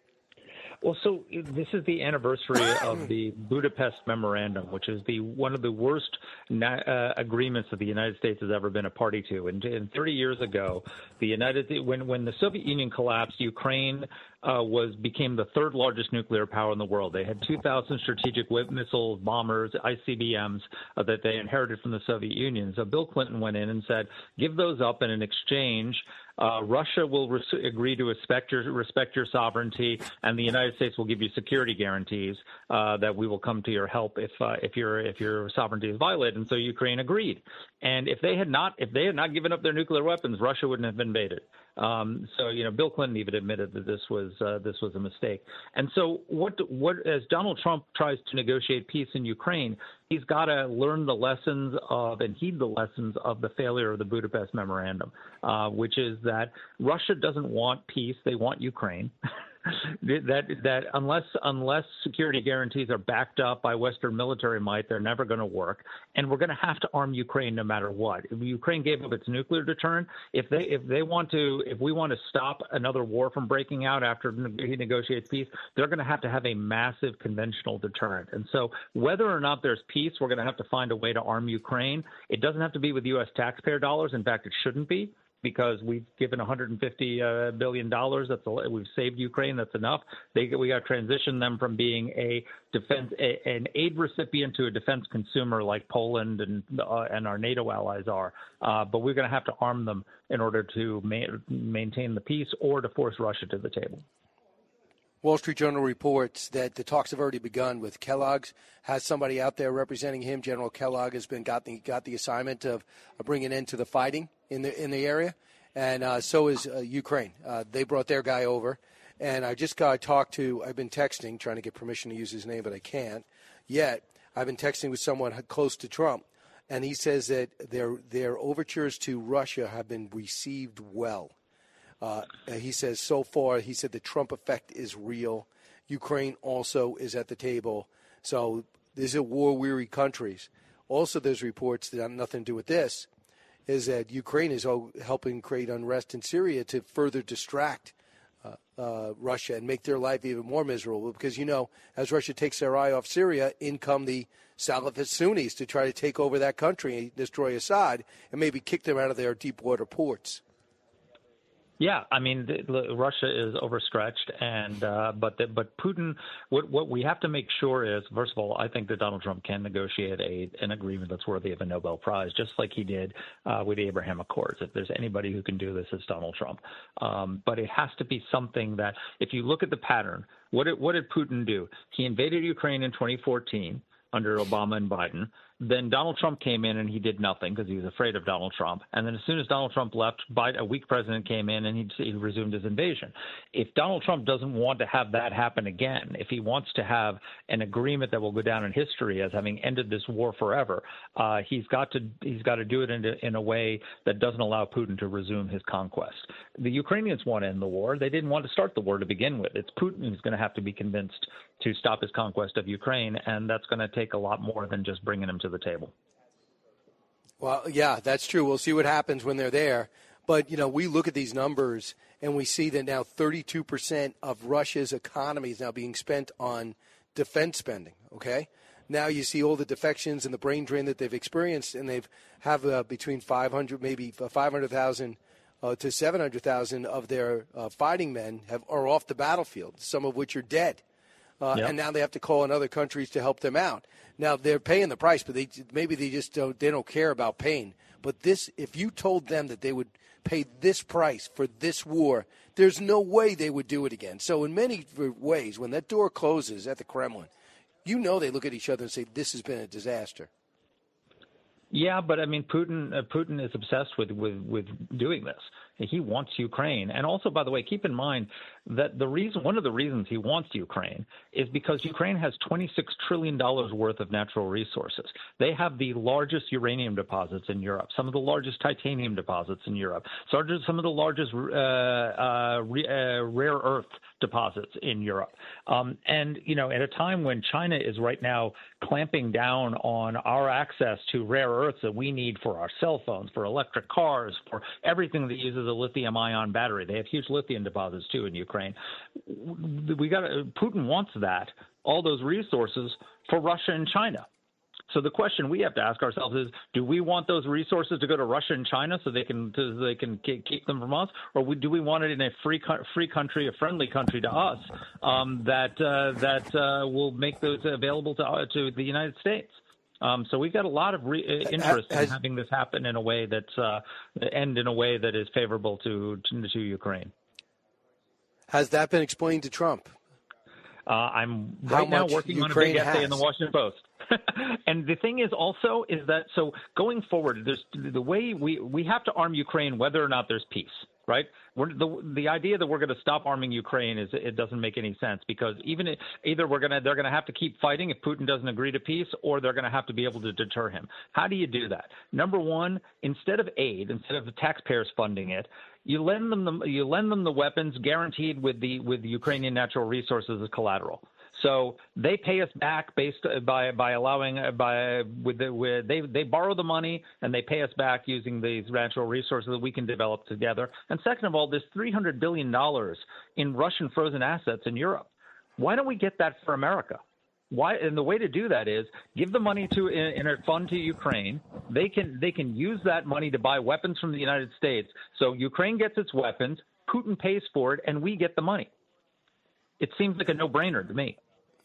Well, so this is the anniversary of the Budapest Memorandum, which is the one of the worst na- uh, agreements that the United States has ever been a party to. And, and thirty years ago, the United when when the Soviet Union collapsed, Ukraine uh, was became the third largest nuclear power in the world. They had two thousand strategic missiles, bombers, I C B Ms uh, that they inherited from the Soviet Union. So Bill Clinton went in and said, give those up, and in exchange, Uh, Russia will res- agree to respect your respect your sovereignty, and the United States will give you security guarantees uh, that we will come to your help if uh, if your if your sovereignty is violated. And so Ukraine agreed. And if they had not if they had not given up their nuclear weapons, Russia wouldn't have invaded. Um, so you know, Bill Clinton even admitted that this was uh, this was a mistake. And so what what as Donald Trump tries to negotiate peace in Ukraine, he's got to learn the lessons of and heed the lessons of the failure of the Budapest Memorandum, uh, which is that Russia doesn't want peace; they want Ukraine. that that unless unless security guarantees are backed up by Western military might, they're never going to work. And we're going to have to arm Ukraine no matter what. If Ukraine gave up its nuclear deterrent, if they if they want to if we want to stop another war from breaking out after he negotiates peace, they're going to have to have a massive conventional deterrent. And so whether or not there's peace, we're going to have to find a way to arm Ukraine. It doesn't have to be with U S taxpayer dollars. In fact, it shouldn't be, because we've given one hundred fifty billion dollars. That's a, we've saved Ukraine. That's enough. They, we got to transition them from being a defense, a, an aid recipient to a defense consumer like Poland and uh, and our NATO allies are. Uh, but we're going to have to arm them in order to ma- maintain the peace or to force Russia to the table. Wall Street Journal reports that the talks have already begun with Kellogg's. Has somebody out there representing him. General Kellogg has been got the got the assignment of, of bringing an end to the fighting in the in the area, and uh, so is uh, Ukraine. Uh, they brought their guy over, and I just got talked to. I've been texting, trying to get permission to use his name, but I can't yet. I've been texting with someone close to Trump, and he says that their their overtures to Russia have been received well. Uh, he says so far, he said the Trump effect is real. Ukraine also is at the table. So these are war-weary countries. Also, there's reports that have nothing to do with this, is that Ukraine is helping create unrest in Syria to further distract uh, uh, Russia and make their life even more miserable because, you know, as Russia takes their eye off Syria, in come the Salafist Sunnis to try to take over that country and destroy Assad and maybe kick them out of their deep water ports. Yeah, I mean, the, Russia is overstretched, and uh, but the, but Putin. What what we have to make sure is, first of all, I think that Donald Trump can negotiate a an agreement that's worthy of a Nobel Prize, just like he did uh, with the Abraham Accords. If there's anybody who can do this, it's Donald Trump. Um, but it has to be something that, if you look at the pattern, what did, what did Putin do? He invaded Ukraine in twenty fourteen under Obama and Biden. Then Donald Trump came in and he did nothing because he was afraid of Donald Trump. And then as soon as Donald Trump left, Biden, a weak president came in and he, he resumed his invasion. If Donald Trump doesn't want to have that happen again, if he wants to have an agreement that will go down in history as having ended this war forever, uh, he's got to he's got to do it in a, in a way that doesn't allow Putin to resume his conquest. The Ukrainians want to end the war. They didn't want to start the war to begin with. It's Putin who's going to have to be convinced to stop his conquest of Ukraine, and that's going to take a lot more than just bringing him to the table. Well, yeah, that's true. We'll see what happens when they're there. But, you know, we look at these numbers and we see that now thirty-two percent of Russia's economy is now being spent on defense spending, okay? Now you see all the defections and the brain drain that they've experienced, and they've have uh, between five hundred, maybe five hundred thousand uh, to seven hundred thousand of their uh, fighting men have are off the battlefield, some of which are dead. Uh, yep. And now they have to call on other countries to help them out. Now they're paying the price, but they maybe they just don't they don't care about pain. But this, if you told them that they would pay this price for this war, there's no way they would do it again. So in many ways, when that door closes at the Kremlin, you know they look at each other and say, "This has been a disaster." Yeah, but I mean, Putin uh, Putin is obsessed with, with, with doing this. He wants Ukraine. And also, by the way, keep in mind that the reason, one of the reasons he wants Ukraine is because Ukraine has twenty-six trillion dollars worth of natural resources. They have the largest uranium deposits in Europe, some of the largest titanium deposits in Europe, some of the largest uh, uh, re, uh, rare earth deposits in Europe. Um, and, you know, at a time when China is right now clamping down on our access to rare earths that we need for our cell phones, for electric cars, for everything that uses a lithium-ion battery. They have huge lithium deposits, too, in Ukraine. We got Putin wants that, all those resources, for Russia and China. So the question we have to ask ourselves is: do we want those resources to go to Russia and China so they can so they can keep them from us, or do we want it in a free free country, a friendly country to us um, that uh, that uh, will make those available to uh, to the United States? Um, so we've got a lot of re- interest Has, in having this happen in a way that's uh, end in a way that is favorable to to, to Ukraine. Has that been explained to Trump? Uh, I'm right now working Ukraine on a big essay has. in the Washington Post. And the thing is also is that so going forward, there's the way we, we have to arm Ukraine whether or not there's peace, right? We're, the the idea that we're going to stop arming Ukraine is it doesn't make any sense because even if, either we're going to they're going to have to keep fighting if Putin doesn't agree to peace, or they're going to have to be able to deter him. How do you do that? Number one, instead of aid, instead of the taxpayers funding it, you lend them the you lend them the weapons guaranteed with the with the Ukrainian natural resources as collateral. So they pay us back based by by allowing by with the, with they they borrow the money and they pay us back using these natural resources that we can develop together. And second of all, there's three hundred billion dollars in Russian frozen assets in Europe. Why don't we get that for America? Why? And the way to do that is give the money to in, in a fund to Ukraine. They can they can use that money to buy weapons from the United States. So Ukraine gets its weapons, Putin pays for it, and we get the money. It seems like a no-brainer to me.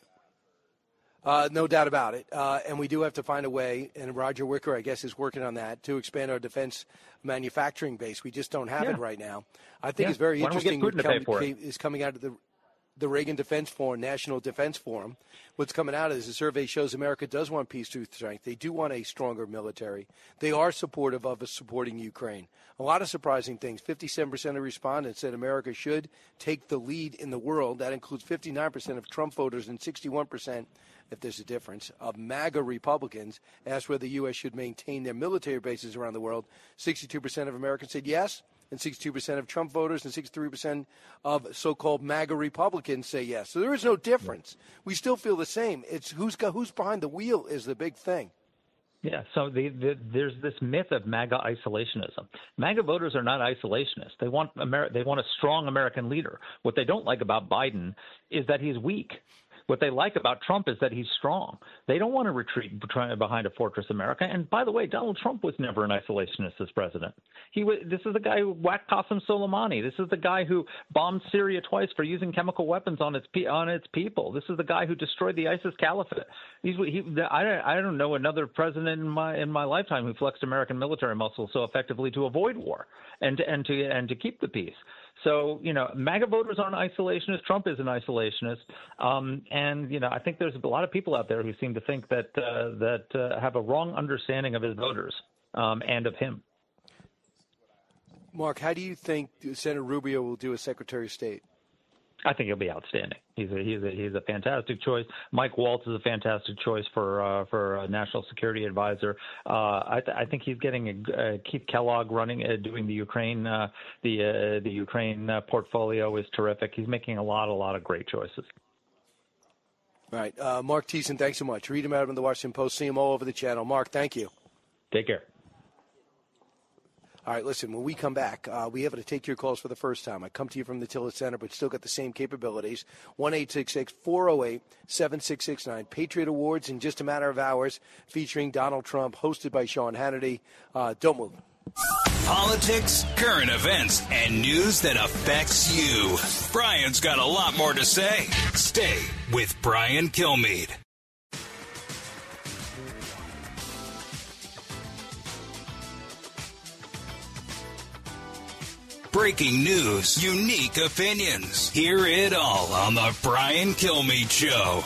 Uh, no doubt about it. Uh, and we do have to find a way, and Roger Wicker, I guess, is working on that, to expand our defense manufacturing base. We just don't have yeah. it right now. I think yeah. it's very Why interesting what come, it? is coming out of the the Reagan Defense Forum, National Defense Forum. What's coming out is a survey shows America does want peace through strength. They do want a stronger military. They are supportive of us supporting Ukraine. A lot of surprising things. fifty-seven percent of respondents said America should take the lead in the world. That includes fifty-nine percent of Trump voters and sixty-one percent, if there's a difference, of MAGA Republicans asked whether the U S should maintain their military bases around the world. sixty-two percent of Americans said yes, and sixty-two percent of Trump voters and sixty-three percent of so-called MAGA Republicans say yes. So there is no difference. We still feel the same. It's who's got, who's behind the wheel is the big thing. Yeah, so the, the, there's this myth of MAGA isolationism. MAGA voters are not isolationists. They want Ameri- they want a strong American leader. What they don't like about Biden is that he's weak. What they like about Trump is that he's strong. They don't want to retreat behind a fortress America. And by the way, Donald Trump was never an isolationist as president. He was, this is the guy who whacked Qasem Soleimani. This is the guy who bombed Syria twice for using chemical weapons on its on its people. This is the guy who destroyed the ISIS caliphate. He's, he, I, I don't know another president in my in my lifetime who flexed American military muscle so effectively to avoid war and and to and to keep the peace. So, you know, MAGA voters aren't isolationist. Trump is an isolationist. Um, and, you know, I think there's a lot of people out there who seem to think that uh, that uh, have a wrong understanding of his voters um, and of him. Mark, how do you think Senator Rubio will do as Secretary of State? I think he'll be outstanding. He's a he's a he's a fantastic choice. Mike Waltz is a fantastic choice for uh, for a national security advisor. Uh, I, th- I think he's getting a, uh, Keith Kellogg running uh, doing the Ukraine uh, the uh, the Ukraine uh, portfolio is terrific. He's making a lot a lot of great choices. All right, uh, Mark Thiessen, thanks so much. Read him out in the Washington Post. See him all over the channel. Mark, thank you. Take care. All right, listen, when we come back, uh, we have to take your calls for the first time. I come to you from the Tillis Center, but still got the same capabilities. one eight six six, four oh eight, seven six six nine. Patriot Awards in just a matter of hours, featuring Donald Trump, hosted by Sean Hannity. Uh, don't move. Politics, current events, and news that affects you. Brian's got a lot more to say. Stay with Brian Kilmeade. Breaking news, unique opinions. Hear it all on the Brian Kilmeade Show.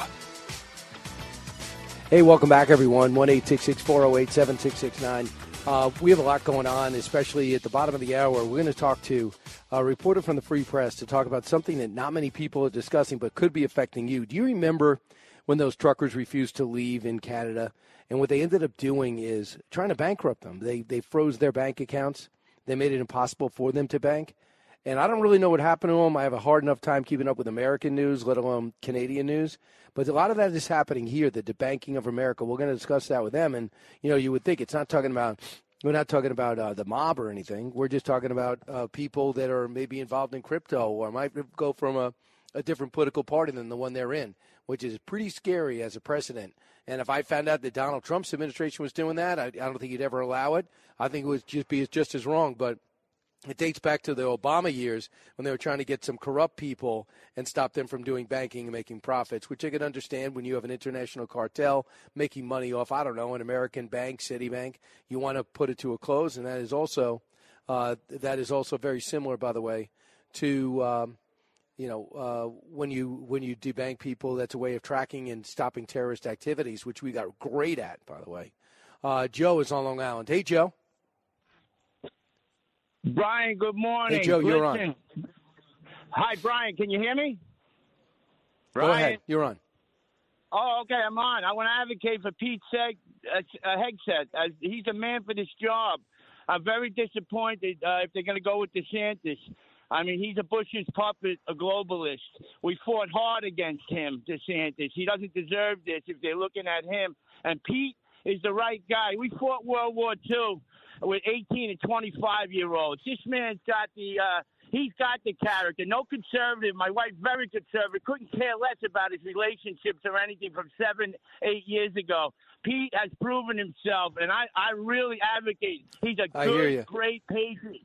Hey, welcome back, everyone. one eight six six, four oh eight, seven six six nine. Uh, we have a lot going on, especially at the bottom of the hour. We're going to talk to a reporter from the Free Press to talk about something that not many people are discussing but could be affecting you. Do you remember when those truckers refused to leave in Canada? And what they ended up doing is trying to bankrupt them. They, they froze their bank accounts. They made it impossible for them to bank. And I don't really know what happened to them. I have a hard enough time keeping up with American news, let alone Canadian news. But a lot of that is happening here, the debanking of America. We're going to discuss that with them. And, you know, you would think it's not talking about, we're not talking about uh, the mob or anything. We're just talking about uh, people that are maybe involved in crypto or might go from a, a different political party than the one they're in, which is pretty scary as a precedent. And if I found out that Donald Trump's administration was doing that, I, I don't think he'd ever allow it. I think it would just be just as wrong. But it dates back to the Obama years when they were trying to get some corrupt people and stop them from doing banking and making profits, which I can understand when you have an international cartel making money off, I don't know, an American bank, Citibank. You want to put it to a close, and that is also uh, that is also very similar, by the way, to um, you know uh, when you when you debank people. That's a way of tracking and stopping terrorist activities, which we got great at, by the way. Uh, Joe is on Long Island. Hey, Joe. Brian, good morning. Hey, Joe, you're Listen. on. Hi, Brian. Can you hear me? Go Brian? ahead. You're on. Oh, okay. I'm on. I want to advocate for Pete Seg- uh, Hegseth. Uh, he's a man for this job. I'm very disappointed uh, if they're going to go with DeSantis. I mean, he's a Bush's puppet, a globalist. We fought hard against him, DeSantis. He doesn't deserve this if they're looking at him. And Pete is the right guy. We fought World War Two with eighteen and twenty-five-year-olds. This man's got the uh, he's got the character. No conservative. My wife, very conservative, couldn't care less about his relationships or anything from seven, eight years ago. Pete has proven himself, and I, I really advocate. He's a I hear you. good, great patriot.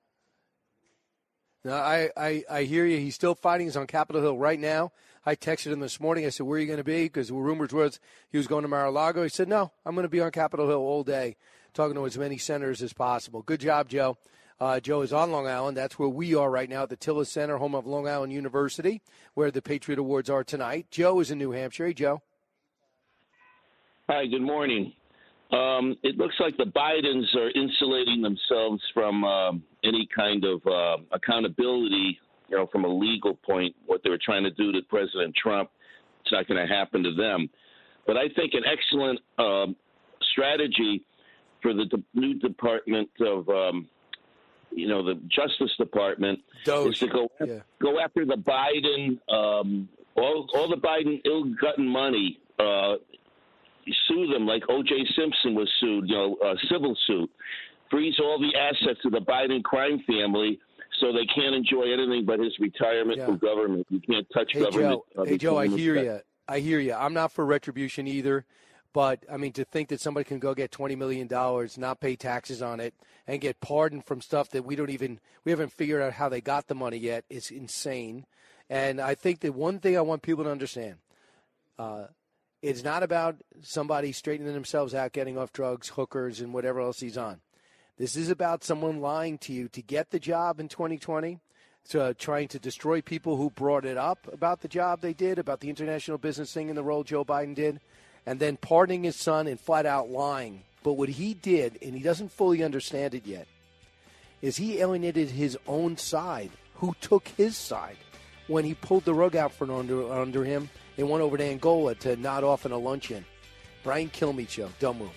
No, I, I, I hear you. He's still fighting. He's on Capitol Hill right now. I texted him this morning. I said, where are you going to be? Because the rumors was he was going to Mar-a-Lago. He said, no, I'm going to be on Capitol Hill all day, talking to as many senators as possible. Good job, Joe. Uh, Joe is on Long Island. That's where we are right now at the Tillis Center, home of Long Island University, where the Patriot Awards are tonight. Joe is in New Hampshire. Hey, Joe. Hi, good morning. Um, it looks like the Bidens are insulating themselves from um, any kind of uh, accountability, you know, from a legal point, what they were trying to do to President Trump. It's not going to happen to them. But I think an excellent um, strategy for the de- new Department of, um, you know, the Justice Department Doge. is to go, yeah. go after the Biden, um, all, all the Biden ill-gotten money, uh, sue them like O J Simpson was sued, you know, a civil suit. Freeze all the assets of the Biden crime family so they can't enjoy anything but his retirement Yeah. from government. You can't touch Hey, government. Joe, hey, Joe, I hear you. I hear you. I'm not for retribution either. But, I mean, to think that somebody can go get twenty million dollars, not pay taxes on it, and get pardoned from stuff that we don't even, we haven't figured out how they got the money yet is insane. And I think that one thing I want people to understand, uh, it's not about somebody straightening themselves out, getting off drugs, hookers, and whatever else he's on. This is about someone lying to you to get the job in twenty twenty, to, uh, trying to destroy people who brought it up about the job they did, about the international business thing and the role Joe Biden did, and then pardoning his son and flat out lying. But what he did, and he doesn't fully understand it yet, is he alienated his own side, who took his side when he pulled the rug out from under, under him and went over to Angola to nod off in a luncheon. Brian Kilmeade Show. Don't move.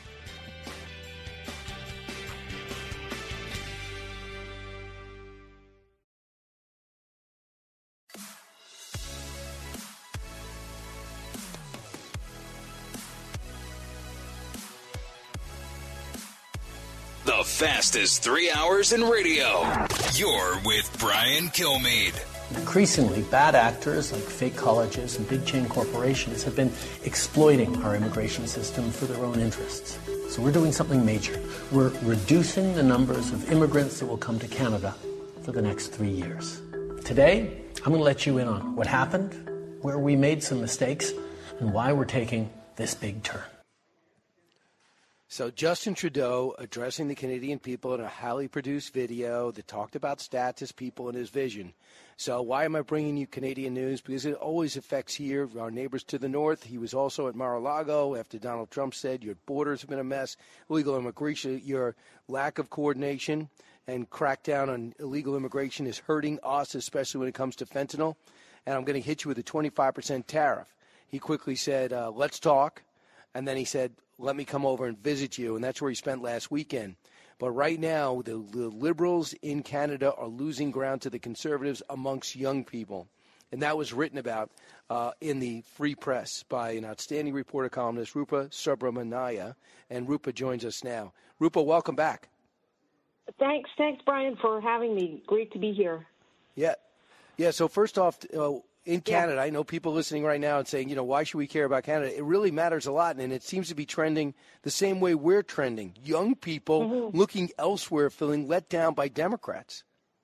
The fastest three hours in radio. You're with Brian Kilmeade. Increasingly, bad actors like fake colleges and big chain corporations have been exploiting our immigration system for their own interests. So we're doing something major. We're reducing the numbers of immigrants that will come to Canada for the next three years. Today, I'm going to let you in on what happened, where we made some mistakes, and why we're taking this big turn. So Justin Trudeau addressing the Canadian people in a highly produced video that talked about stats, his people, and his vision. So why am I bringing you Canadian news? Because it always affects here, our neighbors to the north. He was also at Mar-a-Lago after Donald Trump said your borders have been a mess, illegal immigration, your lack of coordination and crackdown on illegal immigration is hurting us, especially when it comes to fentanyl. And I'm going to hit you with a twenty-five percent tariff. He quickly said, uh, let's talk. And then he said, let me come over and visit you. And that's where he spent last weekend. But right now, the, the Liberals in Canada are losing ground to the Conservatives amongst young people. And that was written about uh, in the Free Press by an outstanding reporter columnist, Rupa Subramanian. And Rupa joins us now. Rupa, welcome back. Thanks. Thanks, Brian, for having me. Great to be here. Yeah. Yeah, so first off, uh, in Canada, yeah. I know people listening right now and saying, you know, why should we care about Canada? It really matters a lot, and it seems to be trending the same way we're trending. Young people mm-hmm. looking elsewhere, feeling let down by Democrats.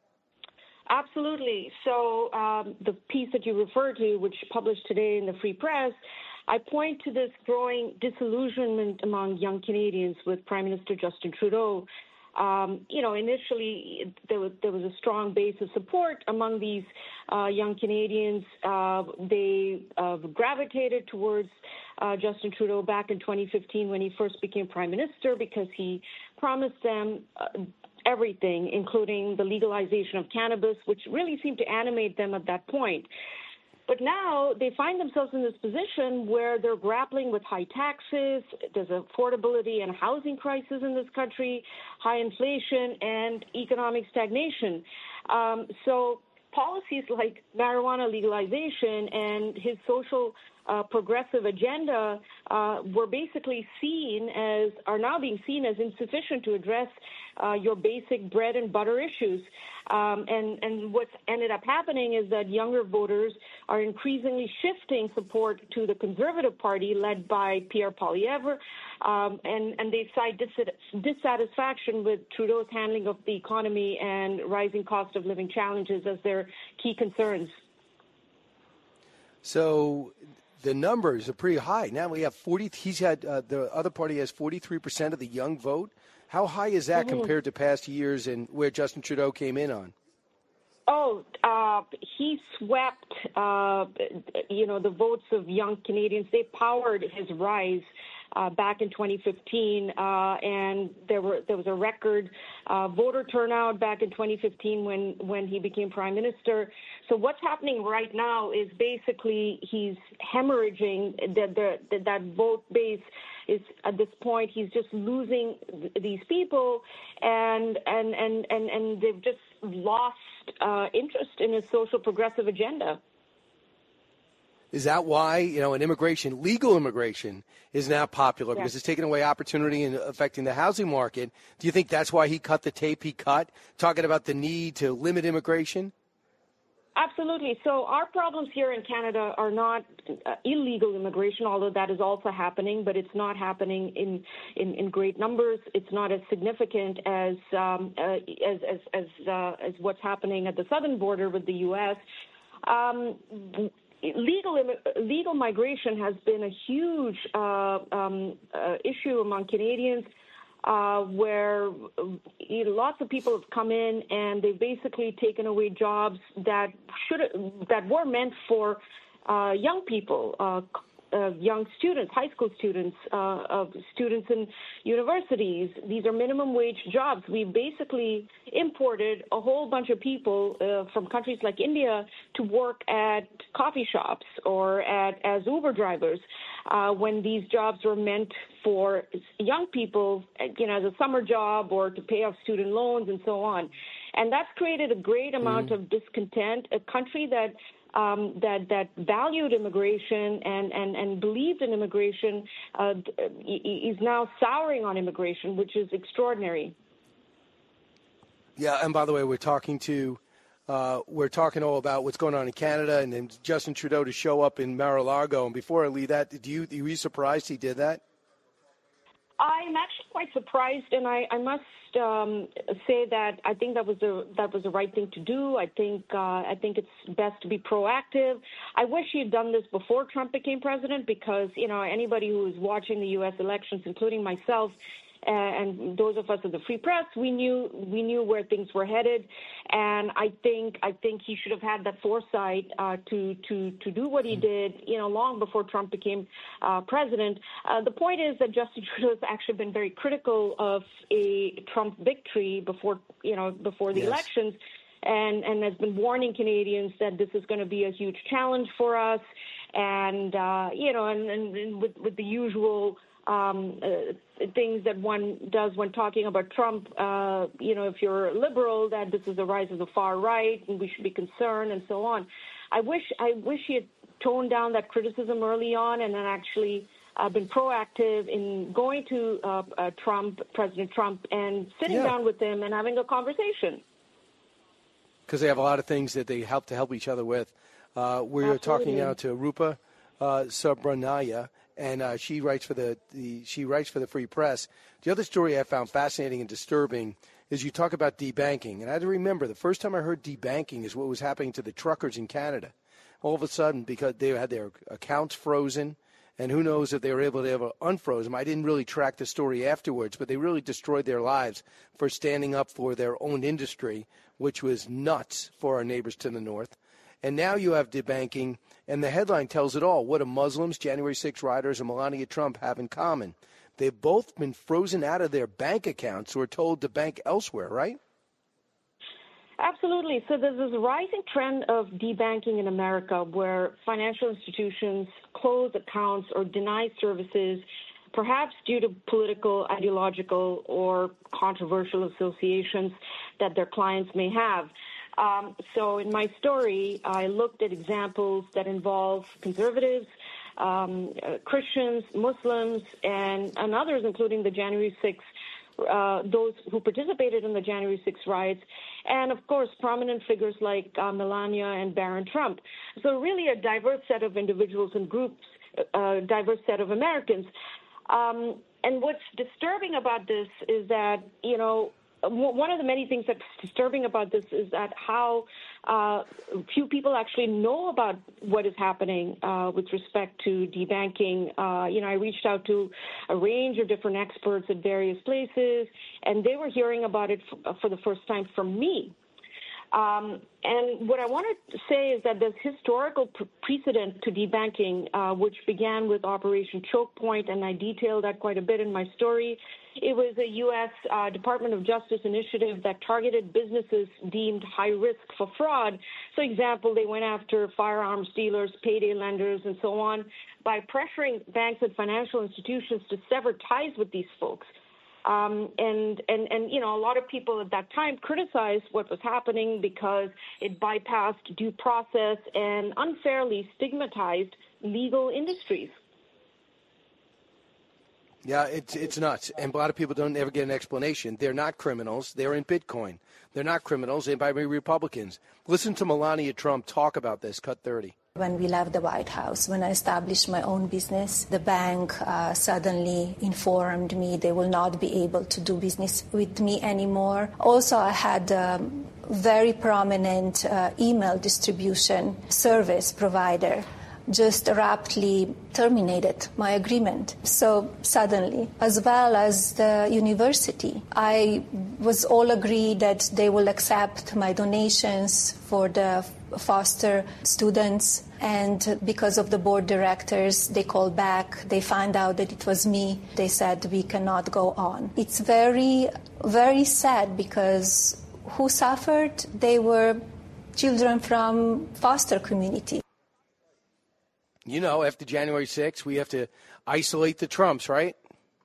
Absolutely. So um, the piece that you referred to, which published today in the Free Press, I point to this growing disillusionment among young Canadians with Prime Minister Justin Trudeau. Um, you know, initially there was, there was a strong base of support among these uh, young Canadians. Uh, they uh, gravitated towards uh, Justin Trudeau back in twenty fifteen when he first became Prime Minister because he promised them uh, everything, including the legalization of cannabis, which really seemed to animate them at that point. But now they find themselves in this position where they're grappling with high taxes, there's affordability and housing crisis in this country, high inflation, and economic stagnation. Um, so policies like marijuana legalization and his social uh, progressive agenda uh, were basically seen as, are now being seen as insufficient to address uh, your basic bread and butter issues. Um, and, and what's ended up happening is that younger voters are increasingly shifting support to the Conservative Party led by Pierre Poilievre, um, and, and they cite dis- dissatisfaction with Trudeau's handling of the economy and rising cost of living challenges as their key concerns. So the numbers are pretty high. Now we have forty. He's had uh, the other party has forty-three percent of the young vote. How high is that mm-hmm. compared to past years and where Justin Trudeau came in on? Oh, uh, he swept, uh, you know, the votes of young Canadians. They powered his rise uh, back in twenty fifteen, uh, and there were there was a record uh, voter turnout back in twenty fifteen when, when he became Prime Minister. So what's happening right now is basically he's hemorrhaging the, the, the, that vote base. Is at this point he's just losing th- these people, and and, and, and and they've just lost uh, interest in his social progressive agenda. Is that why, you know, an immigration, legal immigration, is now popular Yeah. because it's taking away opportunity and affecting the housing market? Do you think that's why he cut the tape he cut, talking about the need to limit immigration? Absolutely. So our problems here in Canada are not uh, illegal immigration, although that is also happening, but it's not happening in, in, in great numbers. It's not as significant as um, uh, as as as, uh, as what's happening at the southern border with the U S. Um, legal legal migration has been a huge uh, um, uh, issue among Canadians. Uh, where you know, lots of people have come in and they've basically taken away jobs that should that were meant for uh, young people, uh, uh, young students, high school students, uh, of students in universities. These are minimum wage jobs. We basically imported a whole bunch of people uh, from countries like India to work at coffee shops or at as Uber drivers. Uh, when these jobs were meant for young people, you know, as a summer job or to pay off student loans and so on. And that's created a great amount mm-hmm. of discontent, a country that um, that that valued immigration and, and, and believed in immigration uh, is now souring on immigration, which is extraordinary. Yeah, and by the way, we're talking to Uh, we're talking all about what's going on in Canada and then Justin Trudeau to show up in Mar-a-Lago. And before I leave that, do you, were you surprised he did that? I'm actually quite surprised, and I, I must um, say that I think that was the that was the right thing to do. I think uh, I think it's best to be proactive. I wish he had done this before Trump became president, because you know anybody who is watching the U S elections, including myself, Uh, and those of us at the Free Press, we knew we knew where things were headed, and I think I think he should have had that foresight uh, to to to do what he did, you know, long before Trump became uh, president. Uh, the point is that Justin Trudeau has actually been very critical of a Trump victory before you know before the yes. elections, and and has been warning Canadians that this is going to be a huge challenge for us, and uh, you know, and, and, and with with the usual. Um, uh, things that one does when talking about Trump, uh, you know, if you're liberal, that this is the rise of the far right and we should be concerned and so on. I wish I wish he had toned down that criticism early on and then actually uh, been proactive in going to uh, uh, Trump, President Trump, and sitting yeah. down with him and having a conversation. Because they have a lot of things that they help to help each other with. Uh, we're Absolutely. talking now to Rupa uh, Subramanya. And uh, she writes for the, the she writes for the Free Press. The other story I found fascinating and disturbing is you talk about debanking. And I had to remember, the first time I heard debanking is what was happening to the truckers in Canada. All of a sudden, because they had their accounts frozen, and who knows if they were able to ever unfroze them. I didn't really track the story afterwards, but they really destroyed their lives for standing up for their own industry, which was nuts for our neighbors to the north. And now you have debanking, and the headline tells it all. What do Muslims, January sixth riders, and Melania Trump have in common? They've both been frozen out of their bank accounts or told to bank elsewhere, right? Absolutely. So there's this rising trend of debanking in America where financial institutions close accounts or deny services, perhaps due to political, ideological, or controversial associations that their clients may have. Um, so in my story, I looked at examples that involve conservatives, um, uh, Christians, Muslims, and, and others, including the January sixth, uh, those who participated in the January sixth riots, and, of course, prominent figures like uh, Melania and Barron Trump. So really a diverse set of individuals and groups, a uh, diverse set of Americans. Um, and what's disturbing about this is that, you know, one of the many things that's disturbing about this is that how uh, few people actually know about what is happening uh, with respect to debanking. Uh, you know, I reached out to a range of different experts at various places, and they were hearing about it for, for the first time from me. Um, and what I want to say is that there's historical pre- precedent to debanking, uh, which began with Operation Choke Point, and I detailed that quite a bit in my story. It was a U S uh, Department of Justice initiative that targeted businesses deemed high risk for fraud. For example, they went after firearms dealers, payday lenders, and so on by pressuring banks and financial institutions to sever ties with these folks. Um, and, and, and, you know, a lot of people at that time criticized what was happening because it bypassed due process and unfairly stigmatized legal industries. Yeah, it's it's nuts, and a lot of people don't ever get an explanation. They're not criminals. They're in Bitcoin. They're not criminals. They're by Republicans. Listen to Melania Trump talk about this. Cut thirty. When we left the White House, when I established my own business, the bank uh, suddenly informed me they will not be able to do business with me anymore. Also, I had a very prominent uh, email distribution service provider just rapidly terminated my agreement. So suddenly, as well as the university, I was all agreed that they will accept my donations for the foster students. And because of the board directors, they called back. They found out that it was me. They said, we cannot go on. It's very, very sad because who suffered? They were children from foster community. You know, after January sixth, we have to isolate the Trumps, right?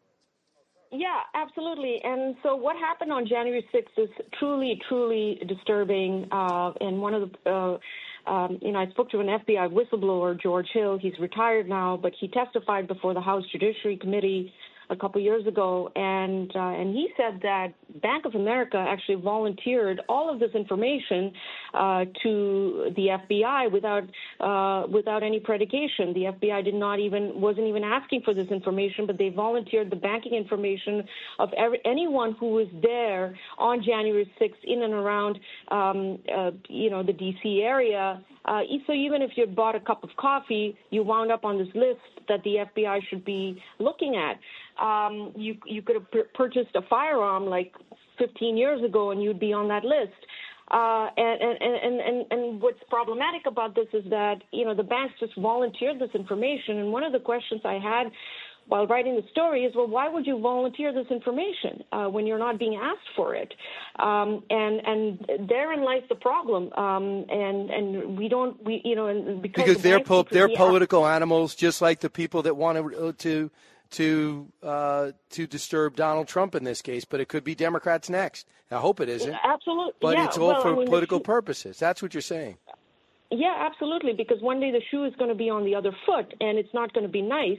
Yeah, absolutely. And so what happened on January sixth is truly, truly disturbing. Uh, and one of the, uh, um, you know, I spoke to an F B I whistleblower, George Hill. He's retired now, but he testified before the House Judiciary Committee a couple years ago, and uh, and he said that Bank of America actually volunteered all of this information uh, to the F B I without uh, without any predication. The F B I did not even wasn't even asking for this information, but they volunteered the banking information of every, anyone who was there on January sixth in and around um, uh, you know the D C area. Uh, so even if you had bought a cup of coffee, you wound up on this list that the F B I should be looking at. Um, you you could have p- purchased a firearm like fifteen years ago, and you'd be on that list. Uh, and, and, and, and, and what's problematic about this is that, you know, the banks just volunteered this information. And one of the questions I had while writing the story is, well, why would you volunteer this information uh, when you're not being asked for it? Um, and and therein lies the problem. Um, and and we don't, we you know, and because, because the they're po- they're are, political animals, just like the people that want to to to uh, to disturb Donald Trump in this case. But it could be Democrats next. I hope it isn't. Absolutely, but yeah. it's all well, for I mean, political purposes. That's what you're saying. Yeah, absolutely, because one day the shoe is going to be on the other foot, and it's not going to be nice.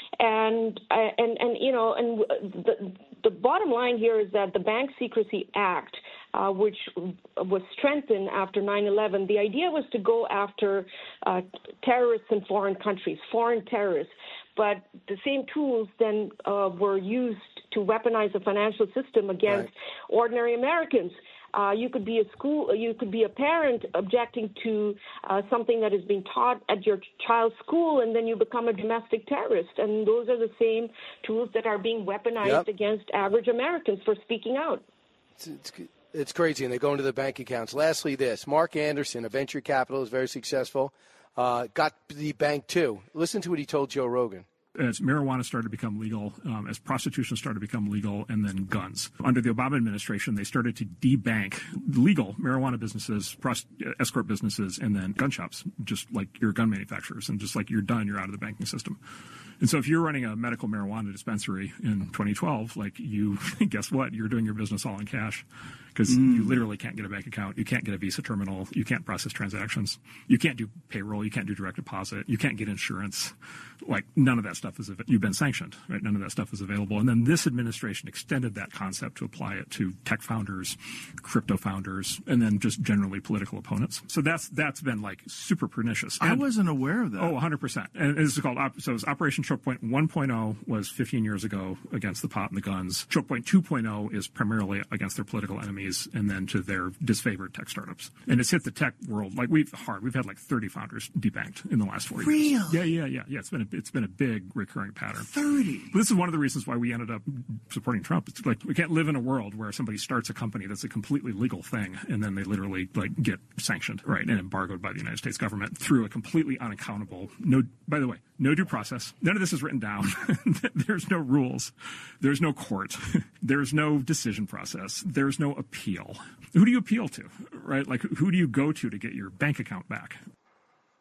And uh, and and you know, and the the bottom line here is that the Bank Secrecy Act, uh, which was strengthened after nine eleven, the idea was to go after uh, terrorists in foreign countries, foreign terrorists. But the same tools then uh, were used to weaponize the financial system against right. ordinary Americans. Uh, you could be a school, you could be a parent objecting to uh, something that is being taught at your child's school, and then you become a domestic terrorist. And those are the same tools that are being weaponized yep. against average Americans for speaking out. It's, it's, it's crazy, and they go into the bank accounts. Lastly, this. Mark Anderson, a venture capitalist, very successful, uh, got the bank too. Listen to what he told Joe Rogan. As marijuana started to become legal, um, as prostitution started to become legal, and then guns. Under the Obama administration, they started to debank legal marijuana businesses, prost- escort businesses, and then gun shops, just like your gun manufacturers. And just like you're done, you're out of the banking system. And so if you're running a medical marijuana dispensary in twenty twelve, like you, guess what? You're doing your business all in cash because mm. you literally can't get a bank account. You can't get a Visa terminal. You can't process transactions. You can't do payroll. You can't do direct deposit. You can't get insurance. Like none of that stuff is, you've been sanctioned, right? None of that stuff is available. And then this administration extended that concept to apply it to tech founders, crypto founders, and then just generally political opponents. So that's, that's been like super pernicious. And, I wasn't aware of that. Oh, one hundred percent. And this is called, so it's Operation Choke Point one point oh was fifteen years ago against the pot and the guns. Choke Point two point oh is primarily against their political enemies and then to their disfavored tech startups. And it's hit the tech world like we've hard. We've had like thirty founders debanked in the last four really? years. Yeah, yeah, yeah, yeah. It's been a, it's been a big recurring pattern. thirty. But this is one of the reasons why we ended up supporting Trump. It's like we can't live in a world where somebody starts a company that's a completely legal thing and then they literally like get sanctioned, right, and embargoed by the United States government through a completely unaccountable. No, by the way, no due process. None of this is written down. There's no rules. There's no court. There's no decision process. There's no appeal. Who do you appeal to, right? Like, who do you go to to get your bank account back?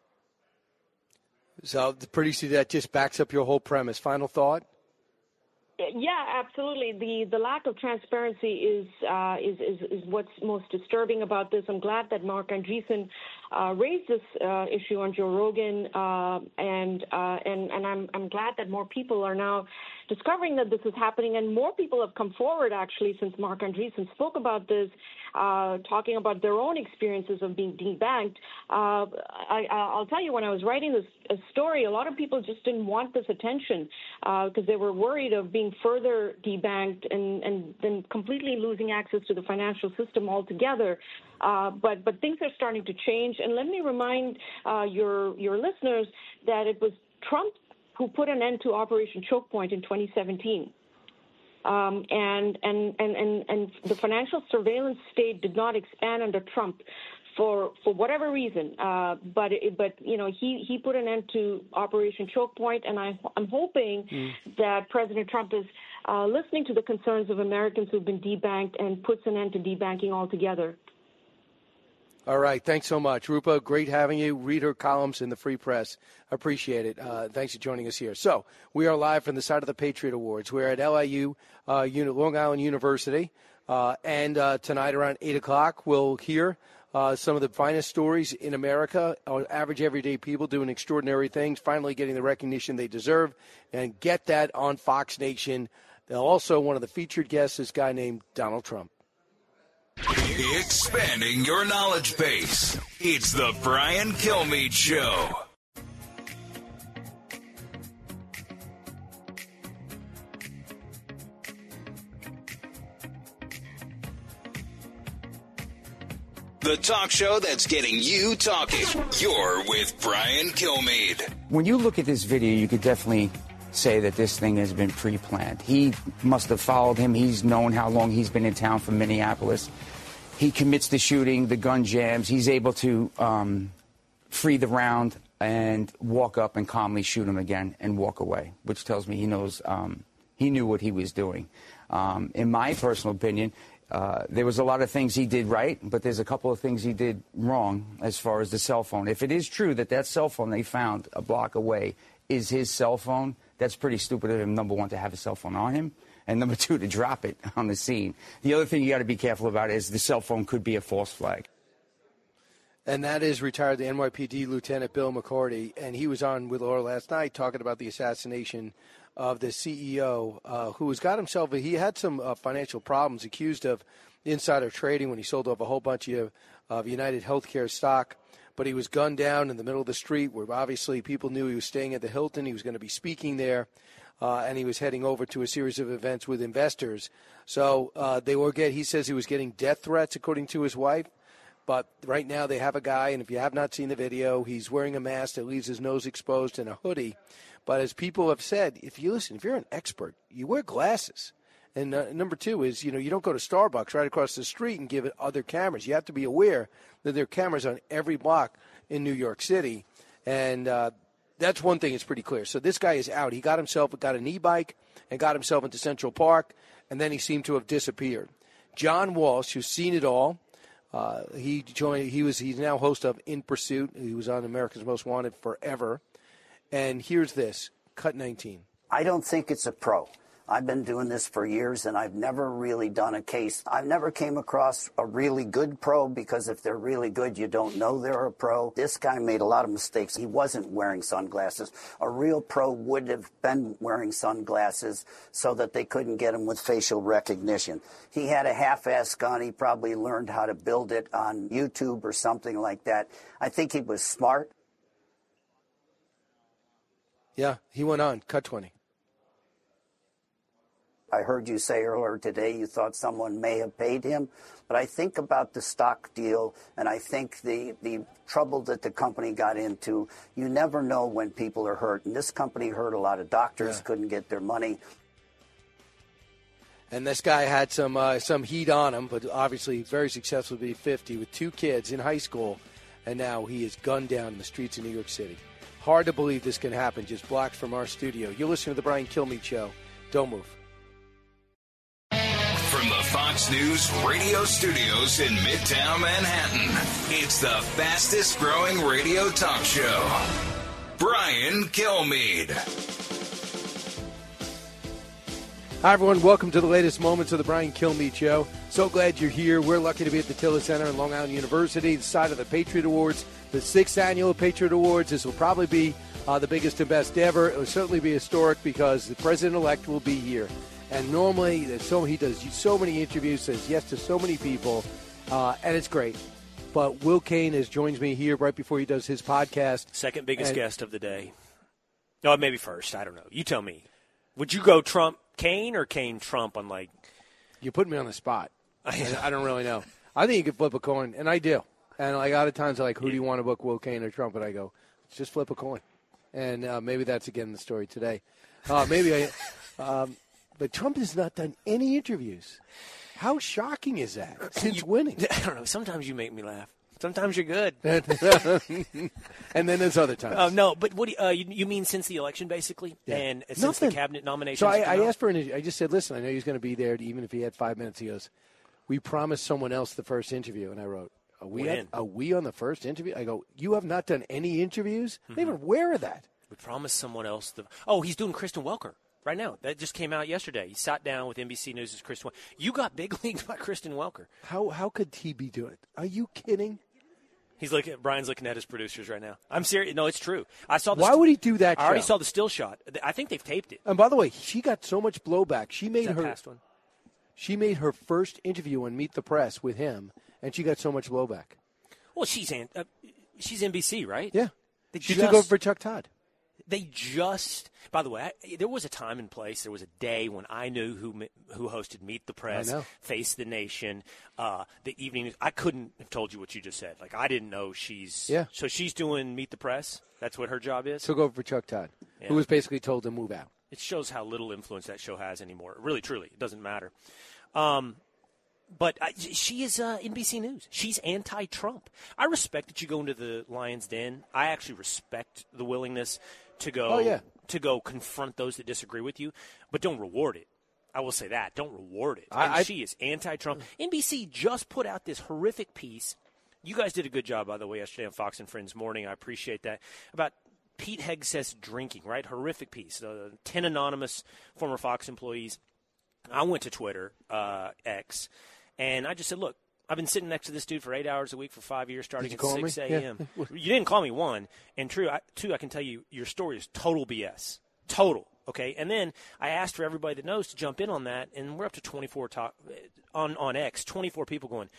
So pretty soon that just backs up your whole premise. Final thought? Yeah, absolutely. The the lack of transparency is uh, is, is is what's most disturbing about this. I'm glad that Mark Andreessen uh, raised this uh, issue on Joe Rogan, uh, and uh, and and I'm I'm glad that more people are now discovering that this is happening, and more people have come forward actually since Mark Andreessen spoke about this, uh, talking about their own experiences of being debanked. Uh, I, I'll tell you, when I was writing this uh, story, a lot of people just didn't want this attention because uh, they were worried of being further debanked and, and then completely losing access to the financial system altogether. Uh, but but things are starting to change. And let me remind uh, your your listeners that it was Trump who put an end to Operation Choke Point in twenty seventeen. Um, and, and, and, and, and the financial surveillance state did not expand under Trump for for whatever reason. Uh, but, it, but you know, he, he put an end to Operation Choke Point, and I, I'm hoping mm. that President Trump is uh, listening to the concerns of Americans who've been debanked and puts an end to debanking altogether. All right. Thanks so much, Rupa. Great having you. Read her columns in the Free Press. Appreciate it. Uh, thanks for joining us here. So we are live from the side of the Patriot Awards. We're at L I U, uh, Long Island University. Uh, and uh, tonight around eight o'clock, we'll hear uh, some of the finest stories in America, uh, average everyday people doing extraordinary things, finally getting the recognition they deserve, and get that on Fox Nation. They'll also, one of the featured guests, this guy named Donald Trump. Expanding your knowledge base. It's the Brian Kilmeade Show. The talk show that's getting you talking. You're with Brian Kilmeade. When you look at this video, you could definitely say that this thing has been pre-planned. He must have followed him. He's known how long he's been in town from Minneapolis. He commits the shooting, the gun jams. He's able to um, free the round and walk up and calmly shoot him again and walk away, which tells me he knows um, he knew what he was doing. Um, in my personal opinion, uh, there was a lot of things he did right, but there's a couple of things he did wrong as far as the cell phone. If it is true that that cell phone they found a block away is his cell phone, that's pretty stupid of him, number one, to have a cell phone on him, and number two, to drop it on the scene. The other thing you got to be careful about is the cell phone could be a false flag. And that is retired N Y P D Lieutenant Bill McCarty, and he was on with Laura last night talking about the assassination of the C E O uh, who has got himself, he had some uh, financial problems, accused of insider trading when he sold off a whole bunch of, of United Healthcare stock. But he was gunned down in the middle of the street where obviously people knew he was staying at the Hilton. He was going to be speaking there, uh, and he was heading over to a series of events with investors. So uh, they were get. He says he was getting death threats, according to his wife. But right now they have a guy, and if you have not seen the video, he's wearing a mask that leaves his nose exposed and a hoodie. But as people have said, if you listen, if you're an expert, you wear glasses. And uh, number two is, you know, you don't go to Starbucks right across the street and give it other cameras. You have to be aware that there are cameras on every block in New York City. And uh, that's one thing that's pretty clear. So this guy is out. He got himself, got an e-bike and got himself into Central Park, and then he seemed to have disappeared. John Walsh, who's seen it all, uh, he joined. He was. He's now host of In Pursuit. He was on America's Most Wanted forever. And here's this, cut nineteen. I don't think it's a pro. I've been doing this for years, and I've never really done a case. I've never came across a really good pro, because if they're really good, you don't know they're a pro. This guy made a lot of mistakes. He wasn't wearing sunglasses. A real pro would have been wearing sunglasses so that they couldn't get him with facial recognition. He had a half-ass gun. He probably learned how to build it on YouTube or something like that. I think he was smart. Yeah, he went on, cut twenty. I heard you say earlier today you thought someone may have paid him, but I think about the stock deal, and I think the, the trouble that the company got into. You never know when people are hurt, and this company hurt a lot of doctors, yeah. couldn't get their money. And this guy had some uh, some heat on him, but obviously very successful to be fifty with two kids in high school, and now he is gunned down in the streets of New York City. Hard to believe this can happen just blocks from our studio. You're listening to The Brian Kilmeade Show. Don't move. From the Fox News radio studios in Midtown Manhattan, it's the fastest growing radio talk show. Brian Kilmeade. Hi, everyone. Welcome to the latest moments of the Brian Kilmeade Show. So glad you're here. We're lucky to be at the Tiller Center in Long Island University, the side of the Patriot Awards, the sixth annual Patriot Awards. This will probably be uh, the biggest and best ever. It will certainly be historic because the president-elect will be here. And normally, there's so he does so many interviews, says yes to so many people, uh, and it's great. But Will Cain has joins me here right before he does his podcast. Second biggest and, guest of the day. No, maybe first. I don't know. You tell me. Would you go Trump Cain or Cain Trump on like? You put me on the spot. I, I don't really know. I think you could flip a coin, and I do. And like a lot of times, like, who do you want to book, Will Cain or Trump? And I go, just flip a coin. And uh, maybe that's again the story today. Uh, maybe I. Um, but Trump has not done any interviews. How shocking is that since you, winning? I don't know. Sometimes you make me laugh. Sometimes you're good. And then there's other times. Uh, no, but what do you, uh, you, you mean since the election, basically? Yeah. And since Nothing. the cabinet nominations? So I, I out? asked for an I just said, listen, I know he's going to be there, even if he had five minutes. He goes, we promised someone else the first interview. And I wrote, are we, at, are we on the first interview? I go, you have not done any interviews? Mm-hmm. They even aware of that. We promised someone else. The, oh, he's doing Kristen Welker right now. That just came out yesterday. He sat down with N B C News' Kristen Welker. You got big leagued by Kristen Welker. How how could he be doing it? Are you kidding? He's looking. Brian's looking at his producers right now. I'm serious. No, it's true. I saw. The Why st- would he do that? I already show? saw the still shot. I think they've taped it. And by the way, she got so much blowback. She made Is that her. past one? She made her first interview on Meet the Press with him, and she got so much blowback. Well, she's an, uh, she's N B C, right? Yeah. They she just, took over for Chuck Todd. They just. By the way, I, there was a time and place. There was a day when I knew who who hosted Meet the Press, Face the Nation, uh, the evening. I couldn't have told you what you just said. Like I didn't know she's. Yeah. So she's doing Meet the Press. That's what her job is. Took over for Chuck Todd, yeah. who was basically told to move out. It shows how little influence that show has anymore. Really, truly, it doesn't matter. Um, but I, she is uh, N B C News. She's anti-Trump. I respect that you go into the lion's den. I actually respect the willingness to go oh, yeah. to go confront those that disagree with you, but don't reward it. I will say that. Don't reward it. I, and I, she is anti-Trump. N B C just put out this horrific piece. You guys did a good job, by the way, yesterday on Fox and Friends Morning. I appreciate that. About Pete Hegseth's drinking, right? Horrific piece. Uh, ten anonymous former Fox employees. I went to Twitter, uh, X, and I just said, look, I've been sitting next to this dude for eight hours a week for five years, starting at six a.m. Yeah. You didn't call me, one. And true, I, two, I can tell you your story is total B S. Total. Okay? And then I asked for everybody that knows to jump in on that, and we're up to twenty-four talk, on, on X, twenty-four people going,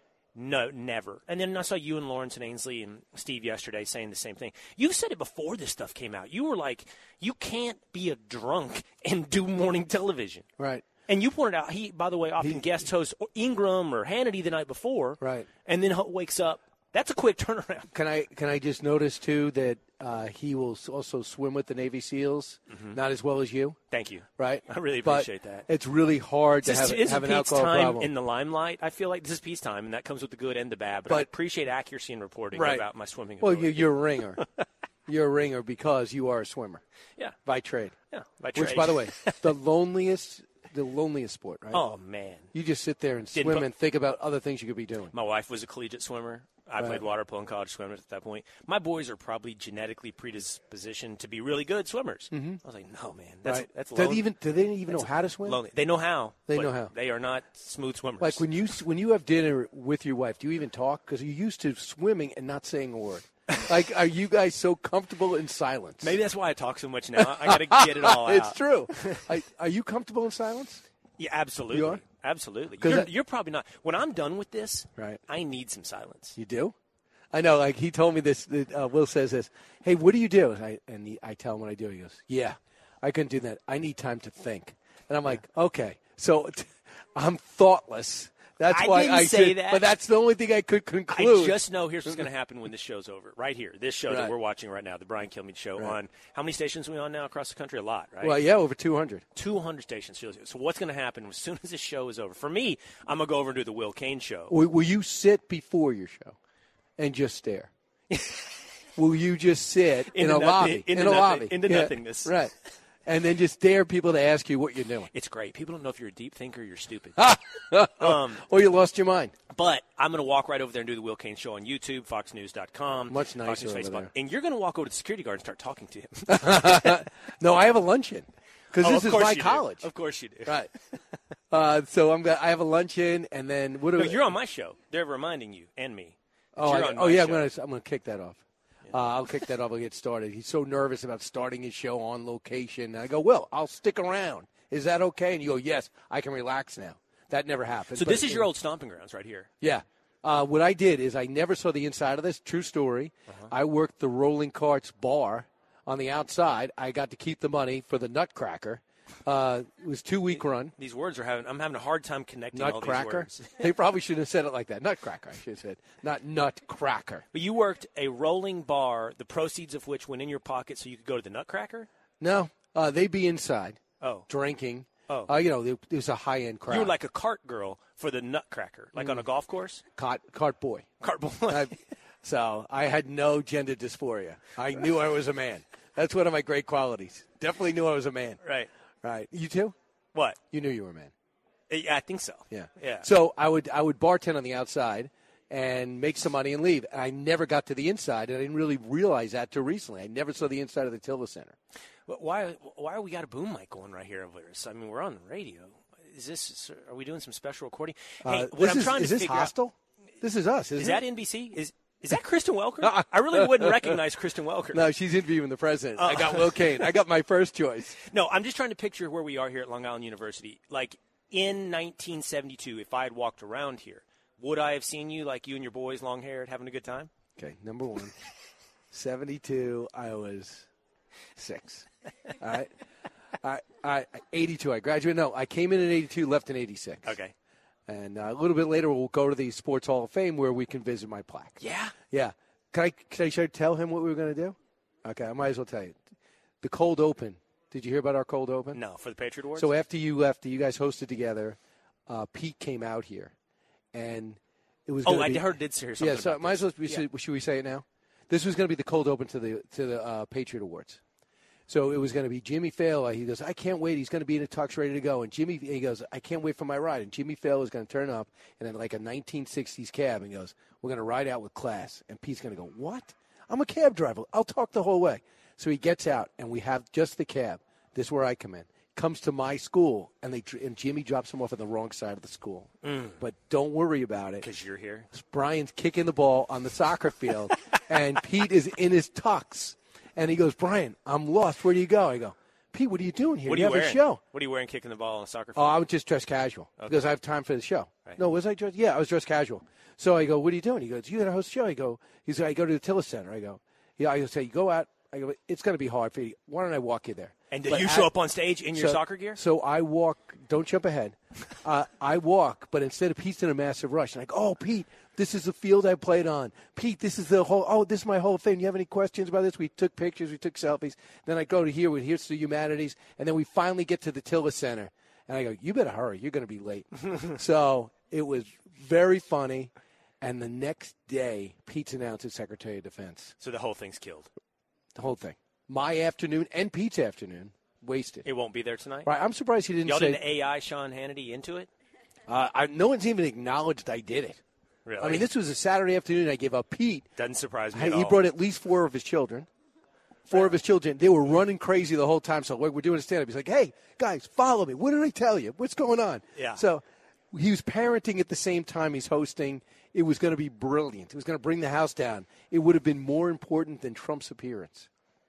no, never. And then I saw you and Lawrence and Ainsley and Steve yesterday saying the same thing. You said it before this stuff came out. You were like, you can't be a drunk and do morning television. Right. And you pointed out, he, by the way, often he, guest hosts Ingram or Hannity the night before. Right. And then wakes up. That's a quick turnaround. Can I can I just notice, too, that uh, he will also swim with the Navy SEALs, mm-hmm. not as well as you. Thank you. Right? I really appreciate but that. It's really hard this to is, have, have an Pete's alcohol time problem. in the limelight. I feel like this is peacetime, and that comes with the good and the bad. But, but I appreciate accuracy in reporting right. about my swimming Well, ability. you're a ringer. You're a ringer because you are a swimmer. Yeah. By trade. Yeah, by trade. Which, by the way, the loneliest... The loneliest sport, right? Oh, man. You just sit there and Didn't swim put, and think about other things you could be doing. My wife was a collegiate swimmer. I right. played water polo and college swimmers at that point. My boys are probably genetically predispositioned to be really good swimmers. Mm-hmm. I was like, no, man. That's right. that's do lonely. they even Do they even know how to swim? Lonely. They know how. They know how. They are not smooth swimmers. Like when you when you have dinner with your wife, do you even talk? Because you're used to swimming and not saying a word. Like, are you guys so comfortable in silence? Maybe that's why I talk so much now. I got to get it all out. It's true. I, are you comfortable in silence? Yeah, absolutely. You are? Absolutely. You're, I, you're probably not. When I'm done with this, right. I need some silence. You do? I know. Like, he told me this. Uh, Will says this. Hey, what do you do? And, I, and he, I tell him what I do. He goes, yeah, I couldn't do that. I need time to think. And I'm like, okay. So t- I'm thoughtless. That's I why didn't I say said, that. But that's the only thing I could conclude. I just know here's what's going to happen when this show's over. Right here, this show right. that we're watching right now, the Brian Kilmeade Show. Right. On how many stations are we on now across the country? A lot, right? Well, yeah, over two hundred. two hundred stations. So what's going to happen as soon as this show is over? For me, I'm going to go over and do the Will Cain Show. Will, will you sit before your show and just stare? Will you just sit in a nothing, lobby? In, in a nothing, lobby. Into yeah, nothingness. Right. And then just dare people to ask you what you're doing. It's great. People don't know if you're a deep thinker or you're stupid. um, or you lost your mind. But I'm going to walk right over there and do the Will Cain Show on YouTube, fox news dot com. Much nicer Fox News over Facebook. there. And you're going to walk over to the security guard and start talking to him. No, I have a luncheon. Because Oh, this of is course my you do. college. Of course you do. Right. uh, so I'm gonna, I have a luncheon, and then what do No, we, you're on my show. They're reminding you and me. that Oh, you're I, on oh my yeah, I'm show. gonna I'm gonna kick that off. Uh, I'll kick that off and get started. He's so nervous about starting his show on location. And I go, Will, I'll stick around. Is that okay? And you go, yes, I can relax now. That never happened. So But this is it- your old stomping grounds right here. Yeah. Uh, what I did is I never saw the inside of this. True story. Uh-huh. I worked the Rolling Carts bar on the outside. I got to keep the money for the Nutcracker. Uh, it was a two-week run. These words are having. I'm having a hard time connecting all these Nutcracker. words. They probably shouldn't have said it like that. Nutcracker, I should have said. Not Nutcracker. But you worked a rolling bar, the proceeds of which went in your pocket so you could go to the Nutcracker? No, uh, they'd be inside. Oh. Drinking. Oh. Uh, you know, it was a high-end crowd. You were like a cart girl for the Nutcracker, like on a Mm. golf course? Cart, cart boy. Cart boy. I, so I had no gender dysphoria. I knew I was a man. That's one of my great qualities. Definitely knew I was a man. Right. Right. You too? What? You knew you were a man. Yeah, I think so. Yeah. Yeah. So I would I would bartend on the outside and make some money and leave. And I never got to the inside, and I didn't really realize that till recently. I never saw the inside of the Tilla Center. But why? Why are we got a boom mic going right here over this? I mean, we're on the radio. Is this? Are we doing some special recording? Hey, Uh, what this I'm is, trying is to this figure hostile? out This is us, isn't is it? that N B C? Is is that Kristen Welker? I really wouldn't recognize Kristen Welker. No, she's interviewing the president. Oh. I got Will Kane. I got my first choice. No, I'm just trying to picture where we are here at Long Island University. Like in nineteen seventy-two, if I had walked around here, would I have seen you like you and your boys, long haired, having a good time? Okay, number one. seventy-two, I was six. All right. I, I, eighty-two, I graduated. No, I came in in eighty-two, left in eighty-six. Okay. And uh, a little bit later, we'll go to the Sports Hall of Fame where we can visit my plaque. Yeah. Yeah. Can I, can I should I tell him what we were going to do? Okay, I might as well tell you. The cold open. Did you hear about our cold open? No, for the Patriot Awards? So after you left, you guys hosted together, uh, Pete came out here. And it was Oh, gonna I be, heard did hear something Yeah, so about might as well, this. we Yeah. should, should we say it now? This was going to be the cold open to the to the uh, Patriot Awards. So it was going to be Jimmy Fallon. He goes, I can't wait. He's going to be in a tux ready to go. And Jimmy, he goes, I can't wait for my ride. And Jimmy Fallon is going to turn up in like a nineteen sixties cab and goes, we're going to ride out with class. And Pete's going to go, what? I'm a cab driver. I'll talk the whole way. So he gets out, and we have just the cab. This is where I come in. Comes to my school, and they and Jimmy drops him off on the wrong side of the school. Mm. But don't worry about it. Because you're here. Brian's kicking the ball on the soccer field, and Pete is in his tux. And he goes, Brian, I'm lost. Where do you go? I go, Pete, what are you doing here? What are you you have wearing? a show. What are you wearing kicking the ball on a soccer Oh, field? I was just dressed casual Okay. because I have time for the show. Right. No, was I dressed? Yeah, I was dressed casual. So I go, what are you doing? He goes, you got to host a show. I go, he's like, I go to the Tilla Center. I go, yeah, I say, you go out. I go, it's going to be hard for you. Why don't I walk you there? And did But you at- show up on stage in your so- soccer gear? So I walk. Don't jump ahead. uh, I walk, but instead of Pete's in a massive rush. And I go, oh, Pete, this is the field I played on. Pete, this is the whole. Oh, this is my whole thing. You have any questions about this? We took pictures. We took selfies. Then I go to here. with Here's the Humanities. And then we finally get to the Tilla Center. And I go, you better hurry. You're going to be late. So it was very funny. And the next day, Pete's announced as Secretary of Defense. So the whole thing's killed. The whole thing. My afternoon and Pete's afternoon wasted. It won't be there tonight? Right. I'm surprised he didn't Y'all say. didn't A I Sean Hannity into it? Uh, I, no one's even acknowledged I did it. Really? I mean, this was a Saturday afternoon. I gave up Pete. Doesn't surprise me Hey, at he all. brought at least four of his children. Four of his children. They were running crazy the whole time. So like, we're doing a stand-up. He's like, hey, guys, follow me. What did I tell you? What's going on? Yeah. So he was parenting at the same time he's hosting. It was going to be brilliant. It was going to bring the house down. It would have been more important than Trump's appearance.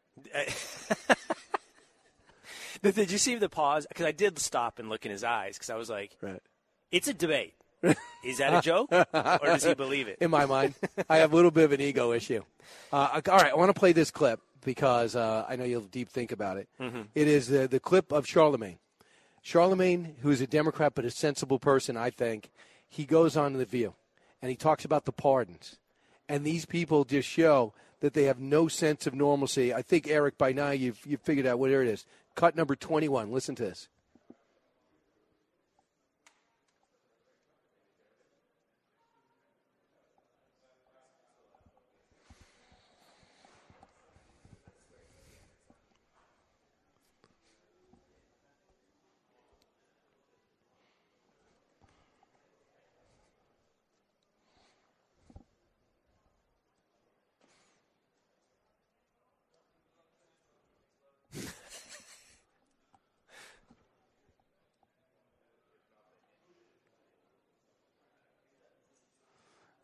Did did you see the pause? Because I did stop and look in his eyes because I was like, right. It's a debate. Is that a joke, or does he believe it? In my mind, I have a little bit of an ego issue. Uh, all right, I want to play this clip because uh, I know you'll deep think about it. Mhm. It is the, the clip of Charlemagne. Charlemagne, who is a Democrat but a sensible person, I think, he goes on The View, and he talks about the pardons. And these people just show that they have no sense of normalcy. I think, Eric, by now you've, you've figured out what it is. Cut number twenty-one. Listen to this.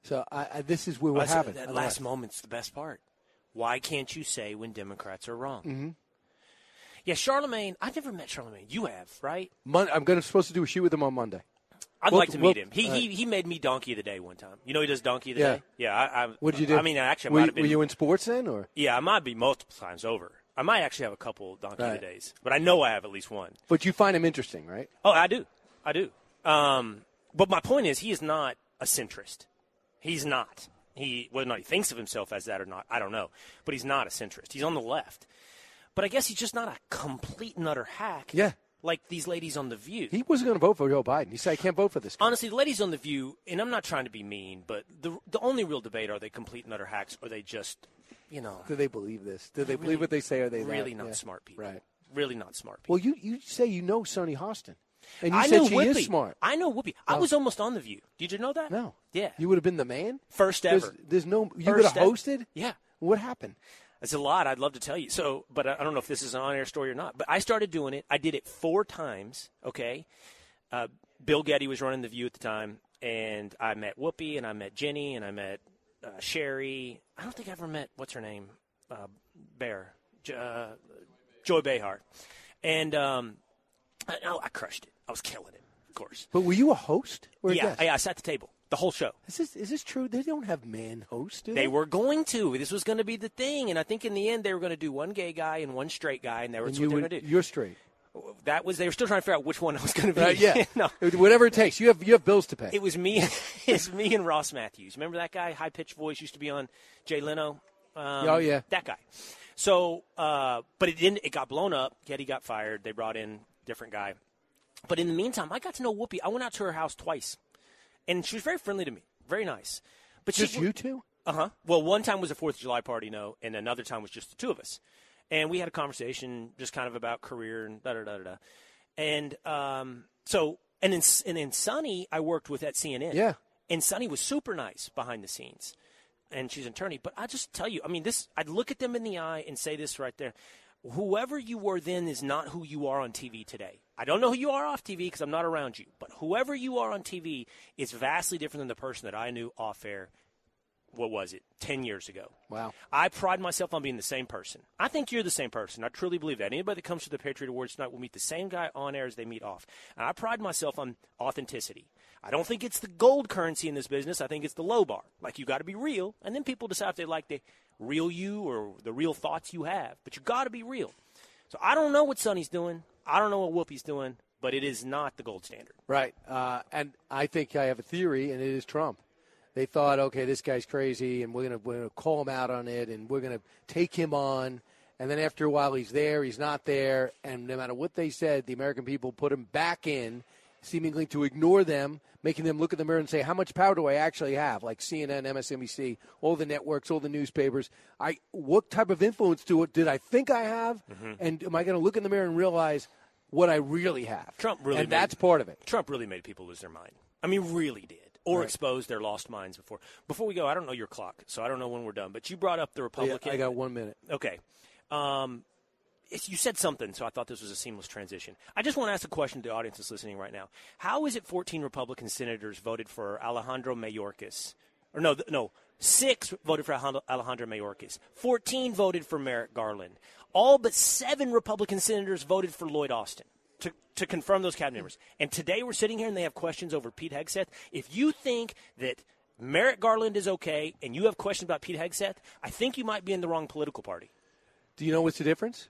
So I, I, this is where what That's- happened. That last moment's the best part. Why can't you say when Democrats are wrong? Mm-hmm. Yeah, Charlemagne. I've never met Charlemagne. You have, right? Mon- I'm going to supposed to do a shoot with him on Monday. I'd We'll- like to meet we'll- him. He, all right. he he made me Donkey of the Day one time. You know he does Donkey of the Yeah. Day? Yeah. I, I, What did you do? I mean, actually, I were, might you- have been. were you in sports then, or? Yeah, I might be multiple times over. I might actually have a couple Donkey Right. of the Days. But I know I have at least one. But you find him interesting, right? Oh, I do. I do. Um, but my point is he is not a centrist. He's not. He Whether or not he thinks of himself as that or not, I don't know. But he's not a centrist. He's on the left. But I guess he's just not a complete and utter hack. Yeah. Like these ladies on The View. He wasn't going to vote for Joe Biden. He said, I can't vote for this guy. Honestly, the ladies on The View, and I'm not trying to be mean, but the the only real debate, are they complete and utter hacks, or are they just, you know. Do they believe this? Do they really- believe what they say, or are they really not? not Yeah. smart people? Right. Really not smart people. Well, you, you say you know Sonny Hostin. And you I said know she Whoopi. is smart. I know Whoopi. I Oh. was almost on The View. Did you know that? No. Yeah. You would have been the man? First There's, ever. there's no. You First would have ever. hosted? Yeah. What happened? It's a lot. I'd love to tell you. So, but I I don't know if this is an on-air story or not. But I started doing it. I did it four times. Okay. Uh, Bill Getty was running The View at the time, and I met Whoopi, and I met Jenny, and I met uh, Sherry. I don't think I ever met what's her name, uh, Bear, J- uh, Joy Behar, and um, I, I crushed it. I was killing it, of course. But were you a host? Or a Yeah, guest? yeah. I sat at the table the whole show. Is this, is this true? They don't have man hosts, do They they? were going to. This was going to be the thing, and I think in the end they were going to do one gay guy and one straight guy, and that was And what you they were would- going to do. You're straight. That was. They were still trying to figure out which one I was going to be. Uh, yeah. no, Whatever it takes. You have you have bills to pay. it was me. It's me and Ross Matthews. Remember that guy, high pitched voice, used to be on Jay Leno. Um, Oh, yeah. that guy. So, uh, but it didn't. It got blown up. Getty got fired. They brought in a different guy. But in the meantime, I got to know Whoopi. I went out to her house twice, and she was very friendly to me, very nice. But Just she, you two? Uh huh. Well, one time was a Fourth of July party, no, and another time was just the two of us, and we had a conversation just kind of about career and da da da da da, and um, so and in and in Sunny, I worked with at C N N. Yeah. And Sunny was super nice behind the scenes, and she's an attorney. But I just tell you, I mean, this. I'd look at them in the eye and say this right there: whoever you were then is not who you are on T V today. I don't know who you are off T V because I'm not around you, but whoever you are on T V is vastly different than the person that I knew off air. What was it? Ten years ago. Wow. I pride myself on being the same person. I think you're the same person. I truly believe that. Anybody that comes to the Patriot Awards tonight will meet the same guy on air as they meet off. And I pride myself on authenticity. I don't think it's the gold currency in this business. I think it's the low bar. Like, you got to be real, and then people decide if they like the real you or the real thoughts you have. But you got to be real. So I don't know what Sonny's doing. I don't know what Whoopi's doing, but it is not the gold standard. Right. Uh, and I think I have a theory, and it is Trump. They thought, okay, this guy's crazy, and we're going we're gonna call him out on it, and we're going to take him on. And then after a while, he's there, he's not there, and no matter what they said, the American people put him back in, seemingly to ignore them, making them look at the mirror and say, how much power do I actually have? Like C N N, M S N B C, all the networks, all the newspapers. I What type of influence do it did I think I have? Mhm. And am I going to look in the mirror and realize what I really have? Trump really and made, that's part of it. Trump really made people lose their mind. I mean, really did. Or Right. expose their lost minds before. Before we go, I don't know your clock, so I don't know when we're done. But you brought up the Republican. I got one minute. Okay. Um, it's, you said something, so I thought this was a seamless transition. I just want to ask a question to the audience that's listening right now. How is it fourteen Republican senators voted for Alejandro Mayorkas? Or no, th- no, six voted for Alejandro Alejandro Mayorkas. fourteen voted for Merrick Garland. All but seven Republican senators voted for Lloyd Austin to, to confirm those cabinet members. And today we're sitting here and they have questions over Pete Hegseth. If you think that Merrick Garland is okay and you have questions about Pete Hegseth, I think you might be in the wrong political party. Do you know what's the difference?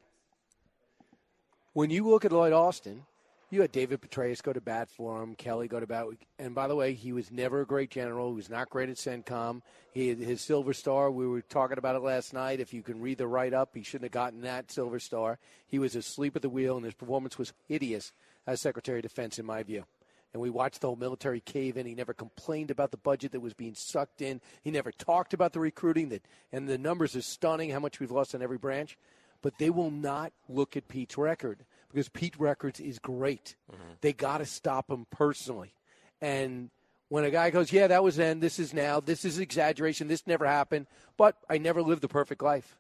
When you look at Lloyd Austin, you had David Petraeus go to bat for him, Kelly go to bat. And by the way, he was never a great general. He was not great at CENTCOM. He had his Silver Star, we were talking about it last night. If you can read the write-up, he shouldn't have gotten that Silver Star. He was asleep at the wheel, and his performance was hideous as Secretary of Defense, in my view. And we watched the whole military cave in. He never complained about the budget that was being sucked in. He never talked about the recruiting. That, and the numbers are stunning, how much we've lost in every branch. But they will not look at Pete's record because Pete records is great. Mm-hmm. They got to stop him personally. And when a guy goes, yeah, that was then, this is now, this is exaggeration, this never happened, but I never lived a perfect life.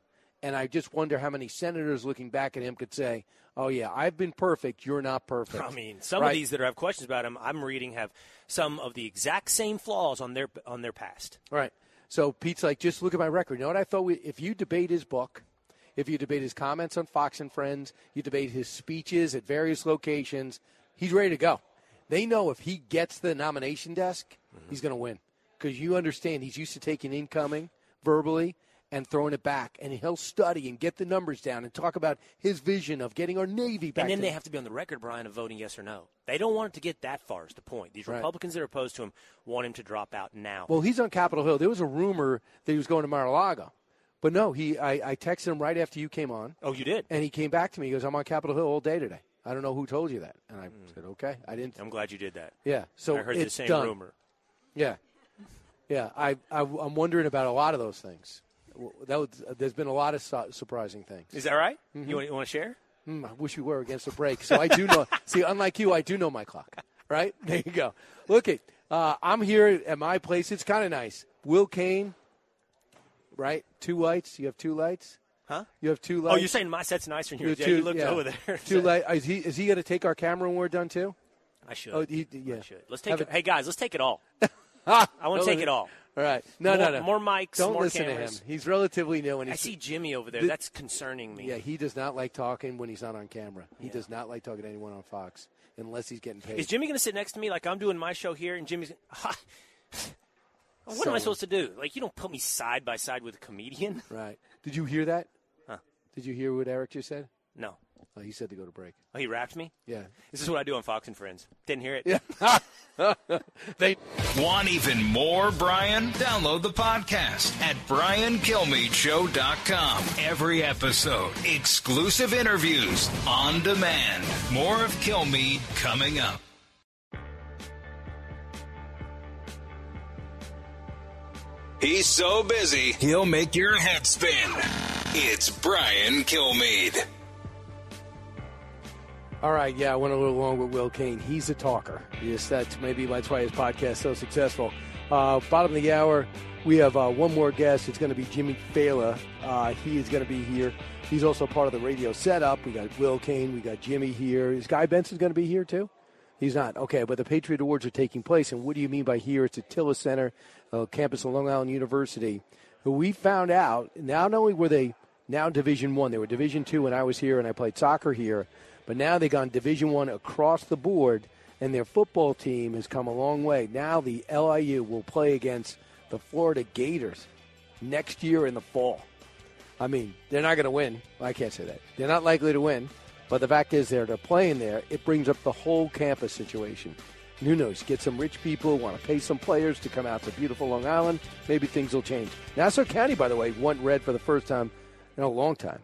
And I just wonder how many senators looking back at him could say, oh, yeah, I've been perfect. You're not perfect. I mean, some right? of these that have questions about him, I'm reading, have some of the exact same flaws on their on their past. Right. So Pete's like, just look at my record. You know what I thought? We, if you debate his book, if you debate his comments on Fox and Friends, you debate his speeches at various locations, he's ready to go. They know if he gets the nomination desk, mm-hmm. he's going to win. Because you understand he's used to taking incoming verbally and throwing it back. And he'll study and get the numbers down and talk about his vision of getting our Navy back. And then to they have to be on the record, Brian, of voting yes or no. They don't want it to get that far is the point. These Right. Republicans that are opposed to him want him to drop out now. Well, he's on Capitol Hill. There was a rumor that he was going to Mar-a-Lago. But no, he. I, I texted him right after you came on. Oh, you did? And he came back to me. He goes, I'm on Capitol Hill all day today. I don't know who told you that. And I mm. said, okay. I didn't. I'm glad you did that. Yeah. So I heard it's the same done. rumor. Yeah. Yeah. I, I, I'm wondering about a lot of those things. That was, there's been a lot of su- surprising things. Is that right? Mm-hmm. You, want, you want to share? Mm, I wish we were against the break. So I do know. See, unlike you, I do know my clock. Right? There you go. Look, it. Uh, I'm here at my place. It's kind of nice. Will Kane, right? Two lights. You have two lights? Huh? You have two lights. Oh, you're saying my set's nicer than yours. You Yeah, two, you looked yeah. over there. Two light. Is he, is he going to take our camera when we're done, too? I should. Oh, he, yeah. I should. Let's take Have it. it- Hey, guys, let's take it all. I want to take it all. All right. No, more, no, no. More mics, Don't more listen cameras. to him. He's relatively new. And I he's, see Jimmy over there. The- That's concerning me. Yeah, he does not like talking when he's not on camera. He does not like talking to anyone on Fox unless he's getting paid. Is Jimmy going to sit next to me like I'm doing my show here, and Jimmy's what So- am I supposed to do? Like, you don't put me side by side with a comedian. Right. Did you hear that? Huh. Did you hear what Eric just said? No. Oh, he said to go to break. Oh, he rapped me? Yeah. This is what I do on Fox and Friends. Didn't hear it? Yeah. They Want even more Brian? Download the podcast at brian kilmeade show dot com. Every episode, exclusive interviews on demand. More of Kilmeade coming up. He's so busy, he'll make your head spin. It's Brian Kilmeade. All right, yeah, I went a little long with Will Kane. He's a talker. Yes, that's maybe that's why his podcast is so successful. Uh, bottom of the hour, we have uh, one more guest. It's going to be Jimmy Failla. Uh, he is going to be here. He's also part of the radio setup. We got Will Kane. We got Jimmy here. Is Guy Benson going to be here too? He's not. Okay, but the Patriot Awards are taking place. And what do you mean by here? It's at Tillis Center, uh, campus of Long Island University. Who we found out, not only were they now Division One, they were Division Two when I was here and I played soccer here. But now they've gone Division One across the board, and their football team has come a long way. Now the L I U will play against the Florida Gators next year in the fall. I mean, they're not going to win. I can't say that. They're not likely to win. But the fact is they're, they're playing there. It brings up the whole campus situation. And who knows? Get some rich people, want to pay some players to come out to beautiful Long Island. Maybe things will change. Nassau County, by the way, went red for the first time in a long time.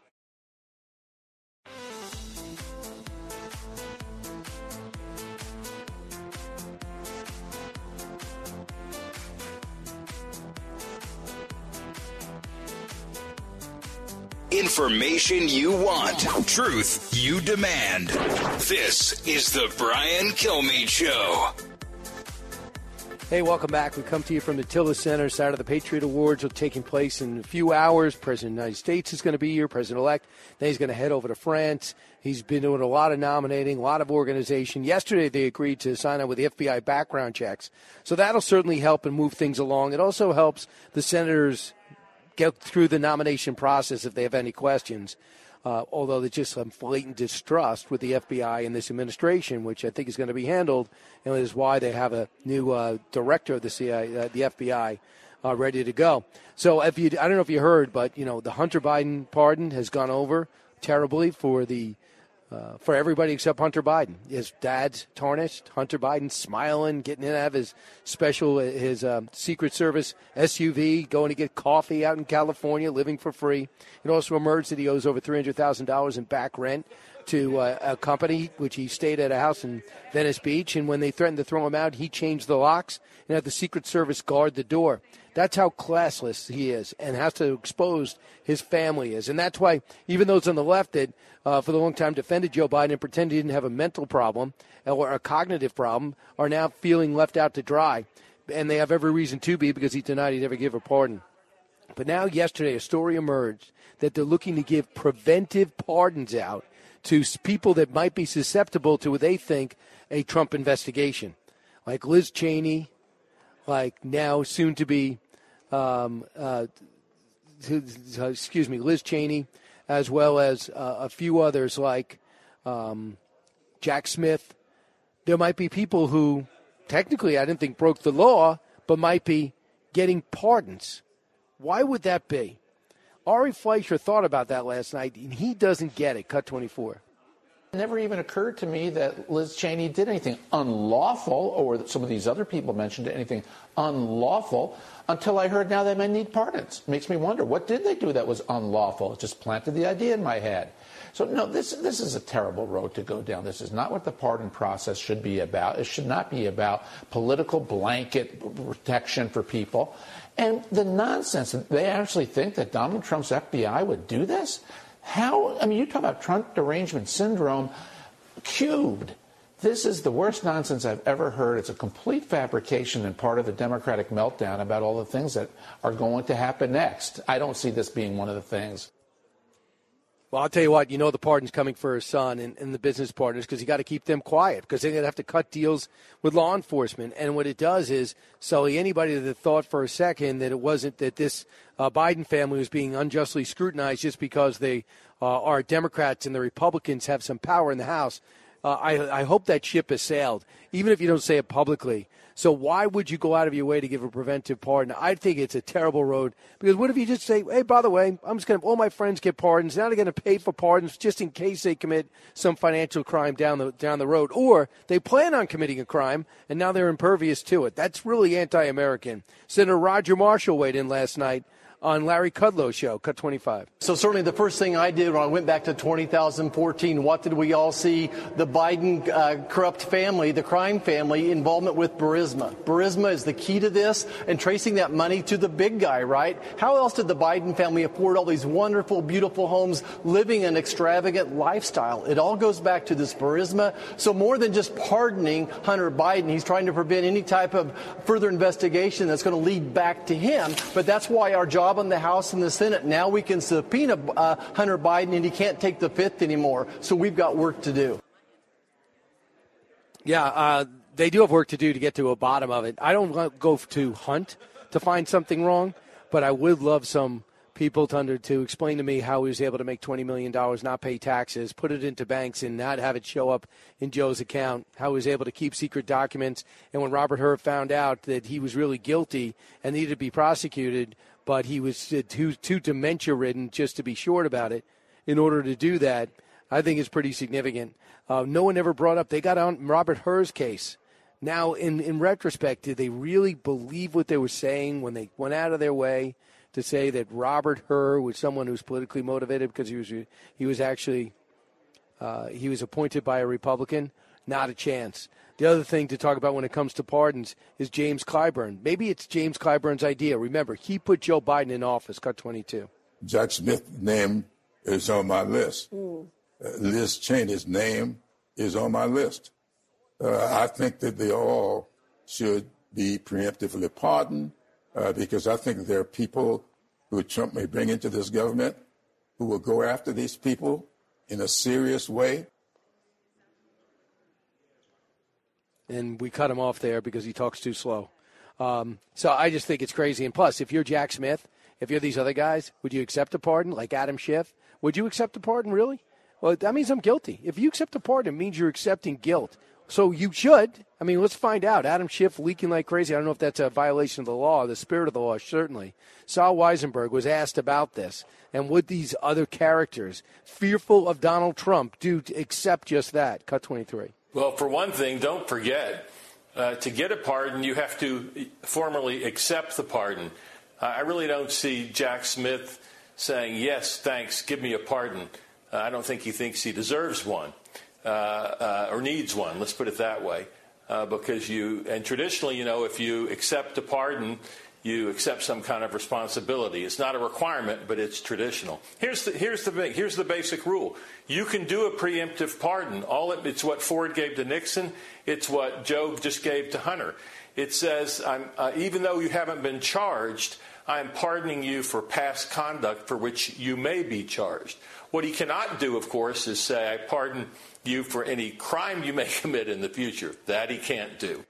Information you want. Truth you demand. This is the Brian Kilmeade Show. Hey, welcome back. We come to you from the Tillis Center. Saturday, the Patriot Awards are taking place in a few hours. President of the United States is going to be here, President-elect. Then he's going to head over to France. He's been doing a lot of nominating, a lot of organization. Yesterday, they agreed to sign up with the F B I background checks. So that'll certainly help and move things along. It also helps the senators get through the nomination process if they have any questions, uh, although there's just some blatant distrust with the F B I and this administration, which I think is going to be handled, and is why they have a new uh, director of the C I A, uh, the F B I uh, ready to go. So if you, I don't know if you heard, but you know the Hunter Biden pardon has gone over terribly for the Uh, for everybody except Hunter Biden. His dad's tarnished. Hunter Biden smiling, getting in out of his special, his uh, Secret Service S U V, going to get coffee out in California, living for free. It also emerged that he owes over three hundred thousand dollars in back rent to uh, a company, which he stayed at a house in Venice Beach. And when they threatened to throw him out, he changed the locks and had the Secret Service guard the door. That's how classless he is and how to expose his family is. And that's why even those on the left that uh, for the long time defended Joe Biden and pretended he didn't have a mental problem or a cognitive problem are now feeling left out to dry. And they have every reason to be because he denied he'd ever give a pardon. But now yesterday a story emerged that they're looking to give preventive pardons out to people that might be susceptible to what they think a Trump investigation, like Liz Cheney, like now soon to be, um, uh, excuse me, Liz Cheney, as well as uh, a few others like um, Jack Smith. There might be people who technically I didn't think broke the law, but might be getting pardons. Why would that be? Ari Fleischer thought about that last night, and he doesn't get it. Cut twenty-four. It never even occurred to me that Liz Cheney did anything unlawful, or that some of these other people mentioned anything unlawful, until I heard now they may need pardons. It makes me wonder, what did they do that was unlawful? It just planted the idea in my head. So, no, this this is a terrible road to go down. This is not what the pardon process should be about. It should not be about political blanket protection for people. And the nonsense, they actually think that Donald Trump's F B I would do this? How? I mean, you talk about Trump derangement syndrome cubed. This is the worst nonsense I've ever heard. It's a complete fabrication and part of the Democratic meltdown about all the things that are going to happen next. I don't see this being one of the things. Well, I'll tell you what, you know the pardon's coming for his son and, and the business partners because you got to keep them quiet because they're going to have to cut deals with law enforcement. And what it does is, Sully, anybody that thought for a second that it wasn't that this uh, Biden family was being unjustly scrutinized just because they uh, are Democrats and the Republicans have some power in the House, uh, I, I hope that ship has sailed, even if you don't say it publicly. So why would you go out of your way to give a preventive pardon? I think it's a terrible road because what if you just say, hey, by the way, I'm just going to, all my friends get pardons. Now they're going to pay for pardons just in case they commit some financial crime down the down the road. Or they plan on committing a crime and now they're impervious to it. That's really anti-American. Senator Roger Marshall weighed in last night on Larry Kudlow's show, Cut twenty-five. So certainly the first thing I did when I went back to two thousand fourteen, what did we all see? The Biden uh, corrupt family, the crime family, involvement with Burisma. Burisma is the key to this and tracing that money to the big guy, right? How else did the Biden family afford all these wonderful, beautiful homes, living an extravagant lifestyle? It all goes back to this Burisma. So more than just pardoning Hunter Biden, he's trying to prevent any type of further investigation that's going to lead back to him. But that's why our job in the House and the Senate, now we can subpoena uh, Hunter Biden and he can't take the fifth anymore. So we've got work to do. Yeah, uh, they do have work to do to get to a bottom of it. I don't go to hunt to find something wrong, but I would love some people to, under, to explain to me how he was able to make twenty million dollars, not pay taxes, put it into banks and not have it show up in Joe's account, how he was able to keep secret documents. And when Robert Hur found out that he was really guilty and needed to be prosecuted, but he was too, too dementia-ridden just to be short about it. In order to do that, I think it's pretty significant. Uh, no one ever brought up, they got on Robert Hur's case. Now, in, in retrospect, did they really believe what they were saying when they went out of their way to say that Robert Hur was someone who was politically motivated because he was he was actually uh, he was appointed by a Republican? Not a chance. The other thing to talk about when it comes to pardons is James Clyburn. Maybe it's James Clyburn's idea. Remember, he put Joe Biden in office. Cut twenty-two. Jack Smith's name is on my list. Mm. Uh, Liz Cheney's name is on my list. Uh, I think that they all should be preemptively pardoned uh, because I think there are people who Trump may bring into this government who will go after these people in a serious way. And we cut him off there because he talks too slow. Um, so I just think it's crazy. And plus, if you're Jack Smith, if you're these other guys, would you accept a pardon like Adam Schiff? Would you accept a pardon, really? Well, that means I'm guilty. If you accept a pardon, it means you're accepting guilt. So you should. I mean, let's find out. Adam Schiff leaking like crazy. I don't know if that's a violation of the law, the spirit of the law, certainly. Saul Weisenberg was asked about this. And would these other characters, fearful of Donald Trump, do to accept just that? Cut twenty-three. Well, for one thing, don't forget, uh, to get a pardon, you have to formally accept the pardon. Uh, I really don't see Jack Smith saying, yes, thanks, give me a pardon. Uh, I don't think he thinks he deserves one uh, uh, or needs one, let's put it that way. Uh, because you, and traditionally, you know, if you accept a pardon, you accept some kind of responsibility. It's not a requirement, but it's traditional. Here's the here's the big, here's the basic rule. You can do a preemptive pardon. All it, it's what Ford gave to Nixon. It's what Joe just gave to Hunter. It says, I'm, uh, even though you haven't been charged, I am pardoning you for past conduct for which you may be charged. What he cannot do, of course, is say, I pardon you for any crime you may commit in the future. That he can't do.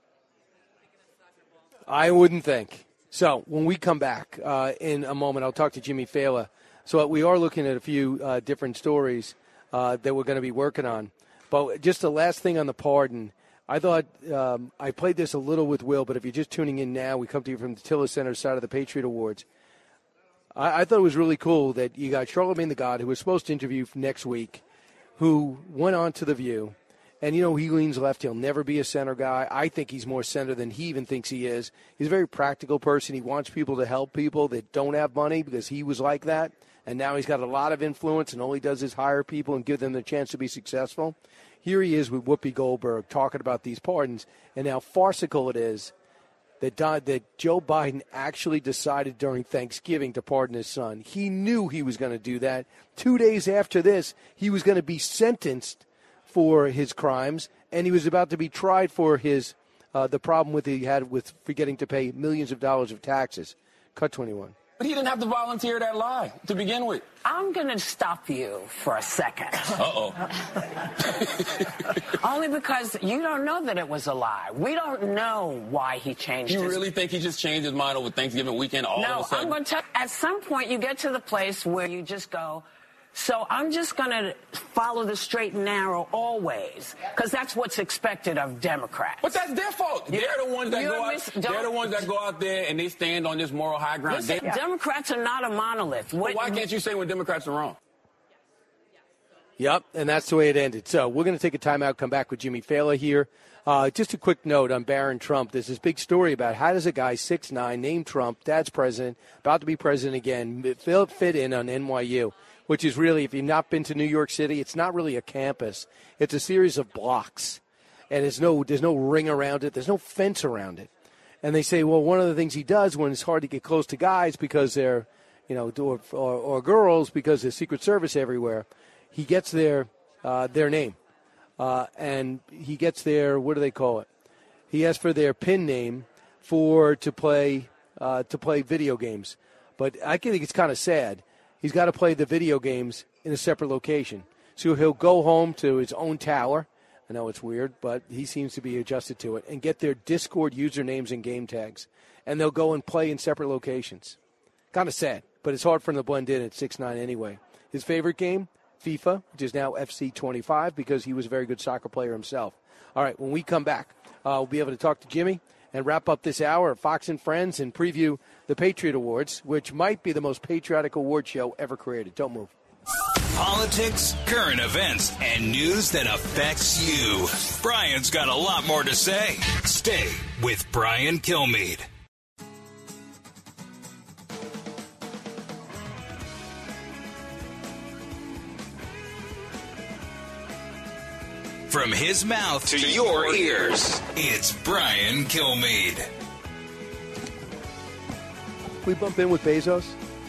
I wouldn't think. So when we come back uh, in a moment, I'll talk to Jimmy Fallon. So we are looking at a few uh, different stories uh, that we're going to be working on. But just the last thing on the pardon, I thought um, I played this a little with Will, but if you're just tuning in now, we come to you from the Tillis Center side of the Patriot Awards. I, I thought it was really cool that you got Charlamagne tha God, who was supposed to interview next week, who went on to The View. And, you know, he leans left. He'll never be a center guy. I think he's more center than he even thinks he is. He's a very practical person. He wants people to help people that don't have money because he was like that. And now he's got a lot of influence, and all he does is hire people and give them the chance to be successful. Here he is with Whoopi Goldberg talking about these pardons and how farcical it is that, Don, that Joe Biden actually decided during Thanksgiving to pardon his son. He knew he was going to do that. Two days after this, he was going to be sentenced for his crimes, and he was about to be tried for his uh, the problem with he had with forgetting to pay millions of dollars of taxes. Cut twenty-one. But he didn't have to volunteer that lie to begin with. I'm going to stop you for a second. Uh-oh. Only because you don't know that it was a lie. We don't know why he changed You his really think he just changed his mind over Thanksgiving weekend all No, of a sudden? I'm going to tell you, at some point you get to the place where you just go, so I'm just going to follow the straight and narrow always, because that's what's expected of Democrats. But that's their fault. You- they're the ones that you go out. miss- They're the don't- ones that go out there and they stand on this moral high ground. Listen, They- Democrats are not a monolith. But why can't you say when Democrats are wrong? Yep, and that's the way it ended. So we're going to take a timeout, come back with Jimmy Fallon here. Uh, just a quick note on Barron Trump. There's this big story about how does a guy six nine, named Trump, dad's president, about to be president again, fit fit in on N Y U, which is really, if you've not been to New York City, it's not really a campus. It's a series of blocks, and there's no, there's no ring around it. There's no fence around it. And they say, well, one of the things he does when it's hard to get close to guys because they're, you know, or, or, or girls because there's Secret Service everywhere, he gets their uh, their name, uh, and he gets their, what do they call it? He asks for their PIN name for to play uh, to play video games. But I think it's kind of sad. He's got to play the video games in a separate location. So he'll go home to his own tower. I know it's weird, but he seems to be adjusted to it, and get their Discord usernames and game tags. And they'll go and play in separate locations. Kind of sad, but it's hard for him to blend in at six nine anyway. His favorite game? FIFA, which is now F C twenty-five, because he was a very good soccer player himself. All right, when we come back, uh, we'll be able to talk to Jimmy and wrap up this hour of Fox and Friends and preview the Patriot Awards, which might be the most patriotic award show ever created. Don't move. Politics, current events, and news that affects you. Brian's got a lot more to say. Stay with Brian Kilmeade. From his mouth to your ears, it's Brian Kilmeade. We bump in with Bezos.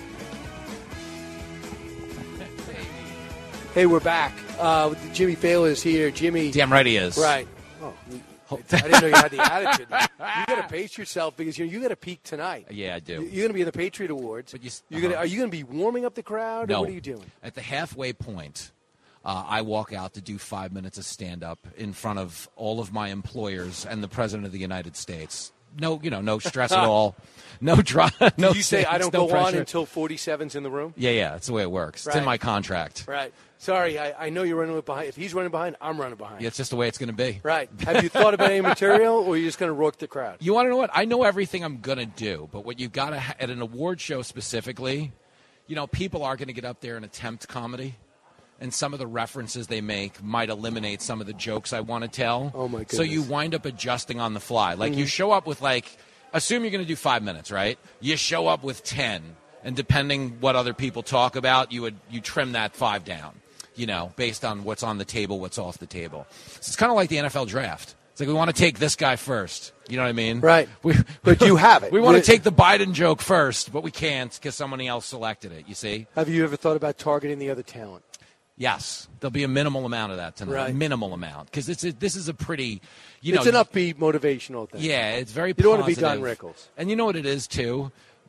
Hey, we're back. Uh, Jimmy Fallon is here. Jimmy. Damn right he is. Right. Oh, I didn't know you had the attitude. You got to pace yourself because you you got to peak tonight. Yeah, I do. You're going to be in the Patriot Awards. But you, you're gonna, are you going to be warming up the crowd, no. or what are you doing? At the halfway point, uh, I walk out to do five minutes of stand-up in front of all of my employers and the President of the United States. No, you know, no stress at all. No drama. No Did you say things, I don't no go pressure. on until forty-seven's in the room? Yeah, yeah, that's the way it works. Right. It's in my contract. Right. Sorry, I, I know you're running behind. If he's running behind, I'm running behind. Yeah, it's just the way it's going to be. Right. Have you thought about any material, or are you just going to rook the crowd? You want to know what? I know everything I'm going to do, but what you've got to ha- at an award show specifically, you know, people are going to get up there and attempt comedy, and some of the references they make might eliminate some of the jokes I want to tell. Oh, my goodness. So you wind up adjusting on the fly. Like, Mhm. you show up with, like, assume you're going to do five minutes, right? You show up with ten, and depending what other people talk about, you would you trim that five down, you know, based on what's on the table, what's off the table. So it's kind of like the N F L draft. It's like we want to take this guy first. You know what I mean? Right. We, But you have it. We want to We- take the Biden joke first, but we can't because somebody else selected it, you see? Have you ever thought about targeting the other talent? Yes. There'll be a minimal amount of that tonight. Right. Minimal amount. Because it's a, this is a pretty, you it's know. an upbeat, motivational thing. Yeah, it's very You don't want to be positive. Don Rickles. And you know what it is, too?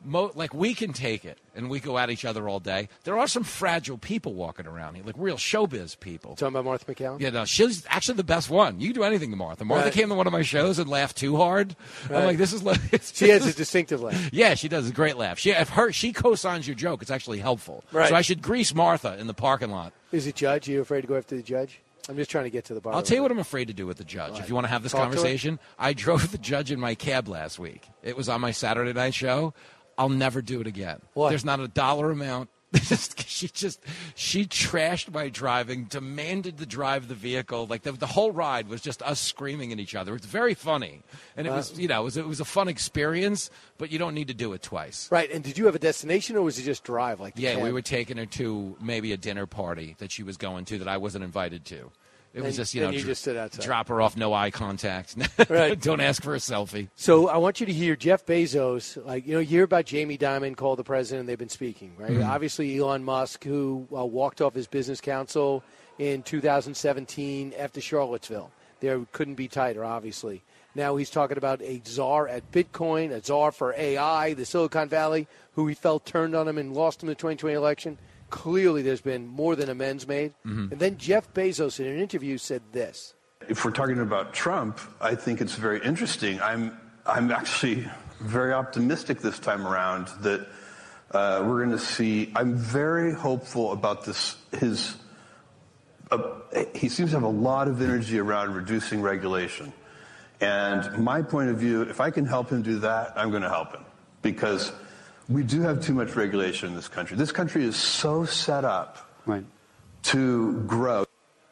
Mo, like, we can take it, and we go at each other all day. There are some fragile people walking around here, like real showbiz people. Talking about Martha McCallum? Yeah, no, she's actually the best one. You can do anything to Martha. Martha Right. came to one of my shows and laughed too hard. Right. I'm like, this is like... She has a distinctive laugh. Yeah, she does a great laugh. She, if her, she co-signs your joke, it's actually helpful. Right. So I should grease Martha in the parking lot. Is it Judge? Are you afraid to go after the judge? I'm just trying to get to the bottom. I'll tell you of what it. I'm afraid to do with the judge. Right. If you want to have this Talk to her? conversation, I drove the judge in my cab last week. It was on my Saturday night show. I'll never do it again. What? There's not a dollar amount. she just she trashed my driving, demanded to drive the vehicle. Like the, the whole ride was just us screaming at each other. It's very funny, and it Uh, was you know it was, it was a fun experience. But you don't need to do it twice. Right, and did you have a destination, or was it just drive? Like the Yeah, cab? we were taking her to maybe a dinner party that she was going to that I wasn't invited to. It was And- just, you and know, you dr- just stood outside. drop her off, no eye contact. Right. Don't ask for a selfie. So I want you to hear Jeff Bezos. Like, you know, you hear about Jamie Dimon called the president, and they've been speaking, right? Mhm. Obviously, Elon Musk, who uh, walked off his business council in two thousand seventeen after Charlottesville. There couldn't be tighter, obviously. Now he's talking about a czar at Bitcoin, a czar for A I, the Silicon Valley, who he felt turned on him and lost him in the twenty twenty election. Clearly, there's been more than amends made. Mhm. And then Jeff Bezos, in an interview, said this. If we're talking about Trump, I think it's very interesting. I'm I'm actually very optimistic this time around that uh, we're going to see. I'm very hopeful about this. His uh, he seems to have a lot of energy around reducing regulation, and my point of view, if I can help him do that, I'm going to help him because we do have too much regulation in this country. This country is so set up right. to grow.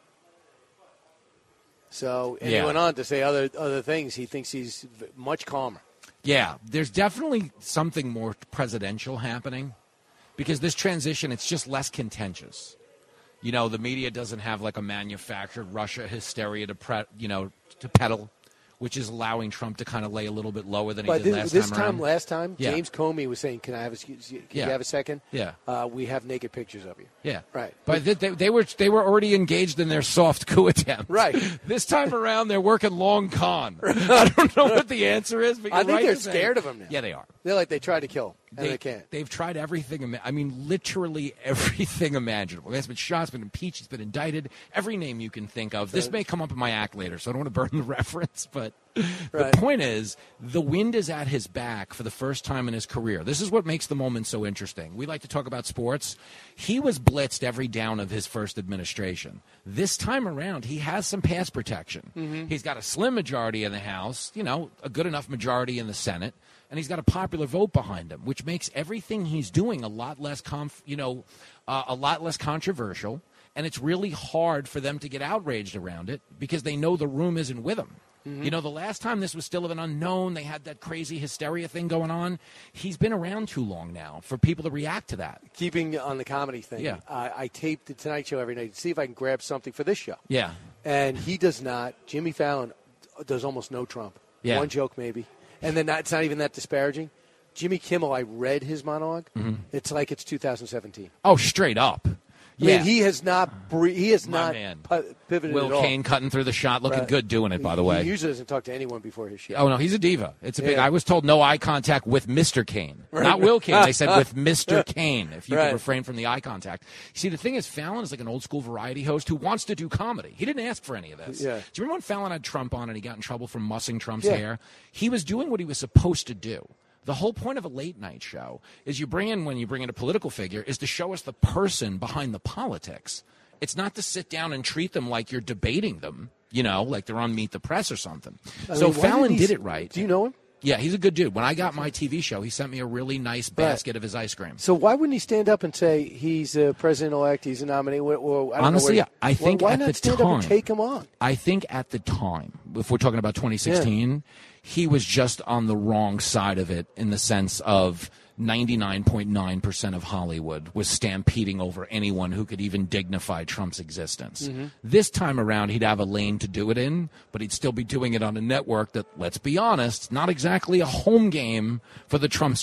So, and he Yeah. went on to say other other things. He thinks he's v- much calmer. Yeah, there's definitely something more presidential happening because this transition, it's just less contentious. You know, the media doesn't have like a manufactured Russia hysteria to, pre- you know, to peddle, which is allowing Trump to kind of lay a little bit lower than he But did this, last this time time, around. last time, Yeah. James Comey was saying, "Can I have a, can Yeah. you have a second? Yeah. Uh, we have naked pictures of you." Yeah, Right. But they, they, they were they were already engaged in their soft coup attempt. Right. This time around, they're working long con. I don't know what the answer is, but I you're think right they're to say- scared of him now. Yeah, they are. They're like they tried to kill him, and They, they can't. They've tried everything. ima- I mean, literally everything imaginable. There's been shots, been impeached, he's been indicted. Every name you can think of. This Right. may come up in my act later, so I don't want to burn the reference. But Right. the point is, the wind is at his back for the first time in his career. This is what makes the moment so interesting. We like to talk about sports. He was blitzed every down of his first administration. This time around, he has some pass protection. Mhm. He's got a slim majority in the House, you know, a good enough majority in the Senate. And he's got a popular vote behind him, which makes everything he's doing a lot less, conf, you know, uh, a lot less controversial. And it's really hard for them to get outraged around it because they know the room isn't with him. Mhm. You know, the last time this was still of an unknown, they had that crazy hysteria thing going on. He's been around too long now for people to react to that. Keeping on the comedy thing, Yeah. I, I tape the Tonight Show every night to see if I can grab something for this show. Yeah. And he does not. Jimmy Fallon does almost no Trump. Yeah. One joke maybe. And then not, it's not even that disparaging. Jimmy Kimmel, I read his monologue. Mhm. It's like it's two thousand seventeen. Oh, straight up. I Yeah. mean, he has not. Bre- he has My not man. pu- pivoted Will at all. Cain cutting through the shot, looking Right. good doing it, by the He- way. He usually doesn't talk to anyone before his show. Oh, no, he's a diva. It's a big. Yeah. I was told no eye contact with Mister Cain. Right. Not Will Cain. They said with Mister Cain, if you Right. could refrain from the eye contact. See, the thing is, Fallon is like an old school variety host who wants to do comedy. He didn't ask for any of this. Yeah. Do you remember when Fallon had Trump on and he got in trouble for mussing Trump's Yeah. hair? He was doing what he was supposed to do. The whole point of a late night show is you bring in, when you bring in a political figure, is to show us the person behind the politics. It's not to sit down and treat them like you're debating them, you know, like they're on Meet the Press or something. I so mean, why Fallon did he did s- it right. Do you know him? Yeah, he's a good dude. When I got my T V show, he sent me a really nice basket of his ice cream. So why wouldn't he stand up and say he's a president-elect, he's a nominee? Or, or, I don't Honestly, know where he- I think why at not the stand time, up and take him on? I think at the time, if we're talking about twenty sixteen, he was just on the wrong side of it in the sense of ninety-nine point nine percent of Hollywood was stampeding over anyone who could even dignify Trump's existence. Mhm. This time around, he'd have a lane to do it in, but he'd still be doing it on a network that, let's be honest, not exactly a home game for the Trumpster.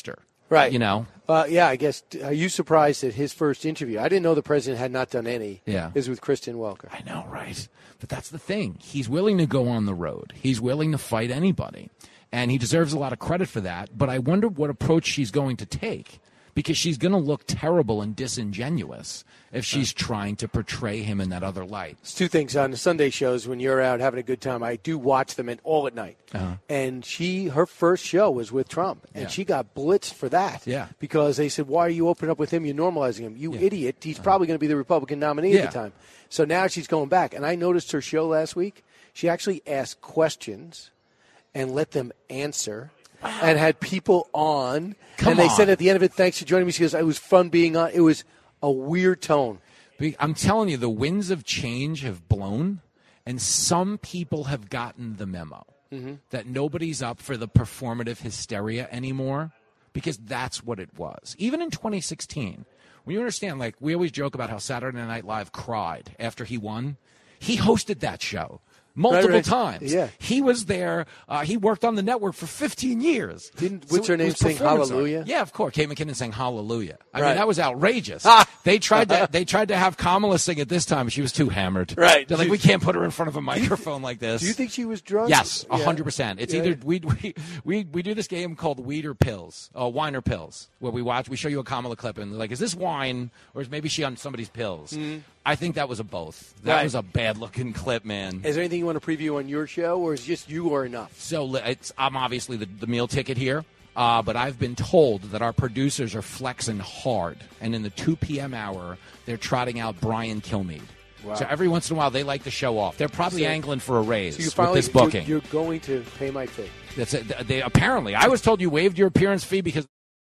Right. You know? Uh, yeah, I guess. Are you surprised at his first interview? I didn't know the president had not done any. Yeah. Is with Kristen Welker. I know, right? But that's the thing. He's willing to go on the road. He's willing to fight anybody. And he deserves a lot of credit for that. But I wonder what approach she's going to take, because she's going to look terrible and disingenuous if she's trying to portray him in that other light. It's two things on the Sunday shows. When you're out having a good time, I do watch them and all at night. Uh-huh. And she, her first show was with Trump, and Yeah. she got blitzed for that. Yeah. Because they said, "Why are you opening up with him? You're normalizing him. You Yeah. idiot. He's probably going to be the Republican nominee Yeah. at the time." So now she's going back. And I noticed her show last week. She actually asked questions and let them answer. And had people on. Come and they on. said at the end of it, "Thanks for joining me." She goes, "It was fun being on." It was a weird tone. I'm telling you, the winds of change have blown, and some people have gotten the memo Mm-hmm. that nobody's up for the performative hysteria anymore, because that's what it was. Even in twenty sixteen, when you understand, like, we always joke about how Saturday Night Live cried after he won. He hosted that show multiple Right, right. times. Yeah. He was there. Uh, he worked on the network for fifteen years. Didn't So what's her it name was sing performance art. Hallelujah? Yeah, of course. Kate McKinnon sang Hallelujah. I Right. mean, that was outrageous. Ah! They tried to they tried to have Kamala sing it this time, but she was too hammered. Right. They're like, we can't put her in front of a microphone like this. Do you think she was drunk? Yes, a Yeah. hundred percent. It's Yeah. either we, we we we do this game called Weed or Pills, uh, Wine or Pills, where we watch, we show you a Kamala clip, and they're like, is this wine or is maybe she on somebody's pills? Mhm. I think that was a both. That Right. was a bad looking clip, man. Is there anything you want to preview on your show, or is just you or enough? So li- it's, I'm obviously the, the meal ticket here, uh, but I've been told that our producers are flexing hard, and in the two p.m. hour, they're trotting out Brian Kilmeade. Wow. So every once in a while, they like to show off. They're probably So- angling for a raise So you with finally, this booking. You're, you're going to pay my fee. That's it. They apparently, I was told you waived your appearance fee because.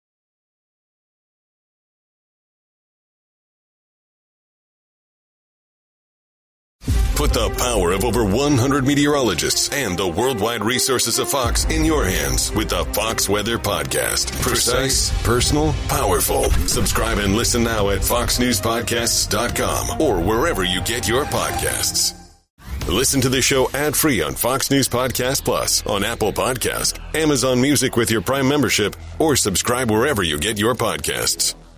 Put the power of over one hundred meteorologists and the worldwide resources of Fox in your hands with the Fox Weather Podcast. Precise, personal, powerful. Subscribe and listen now at fox news podcasts dot com or wherever you get your podcasts. Listen to the show ad-free on Fox News Podcast Plus, on Apple Podcast, Amazon Music with your Prime membership, or subscribe wherever you get your podcasts.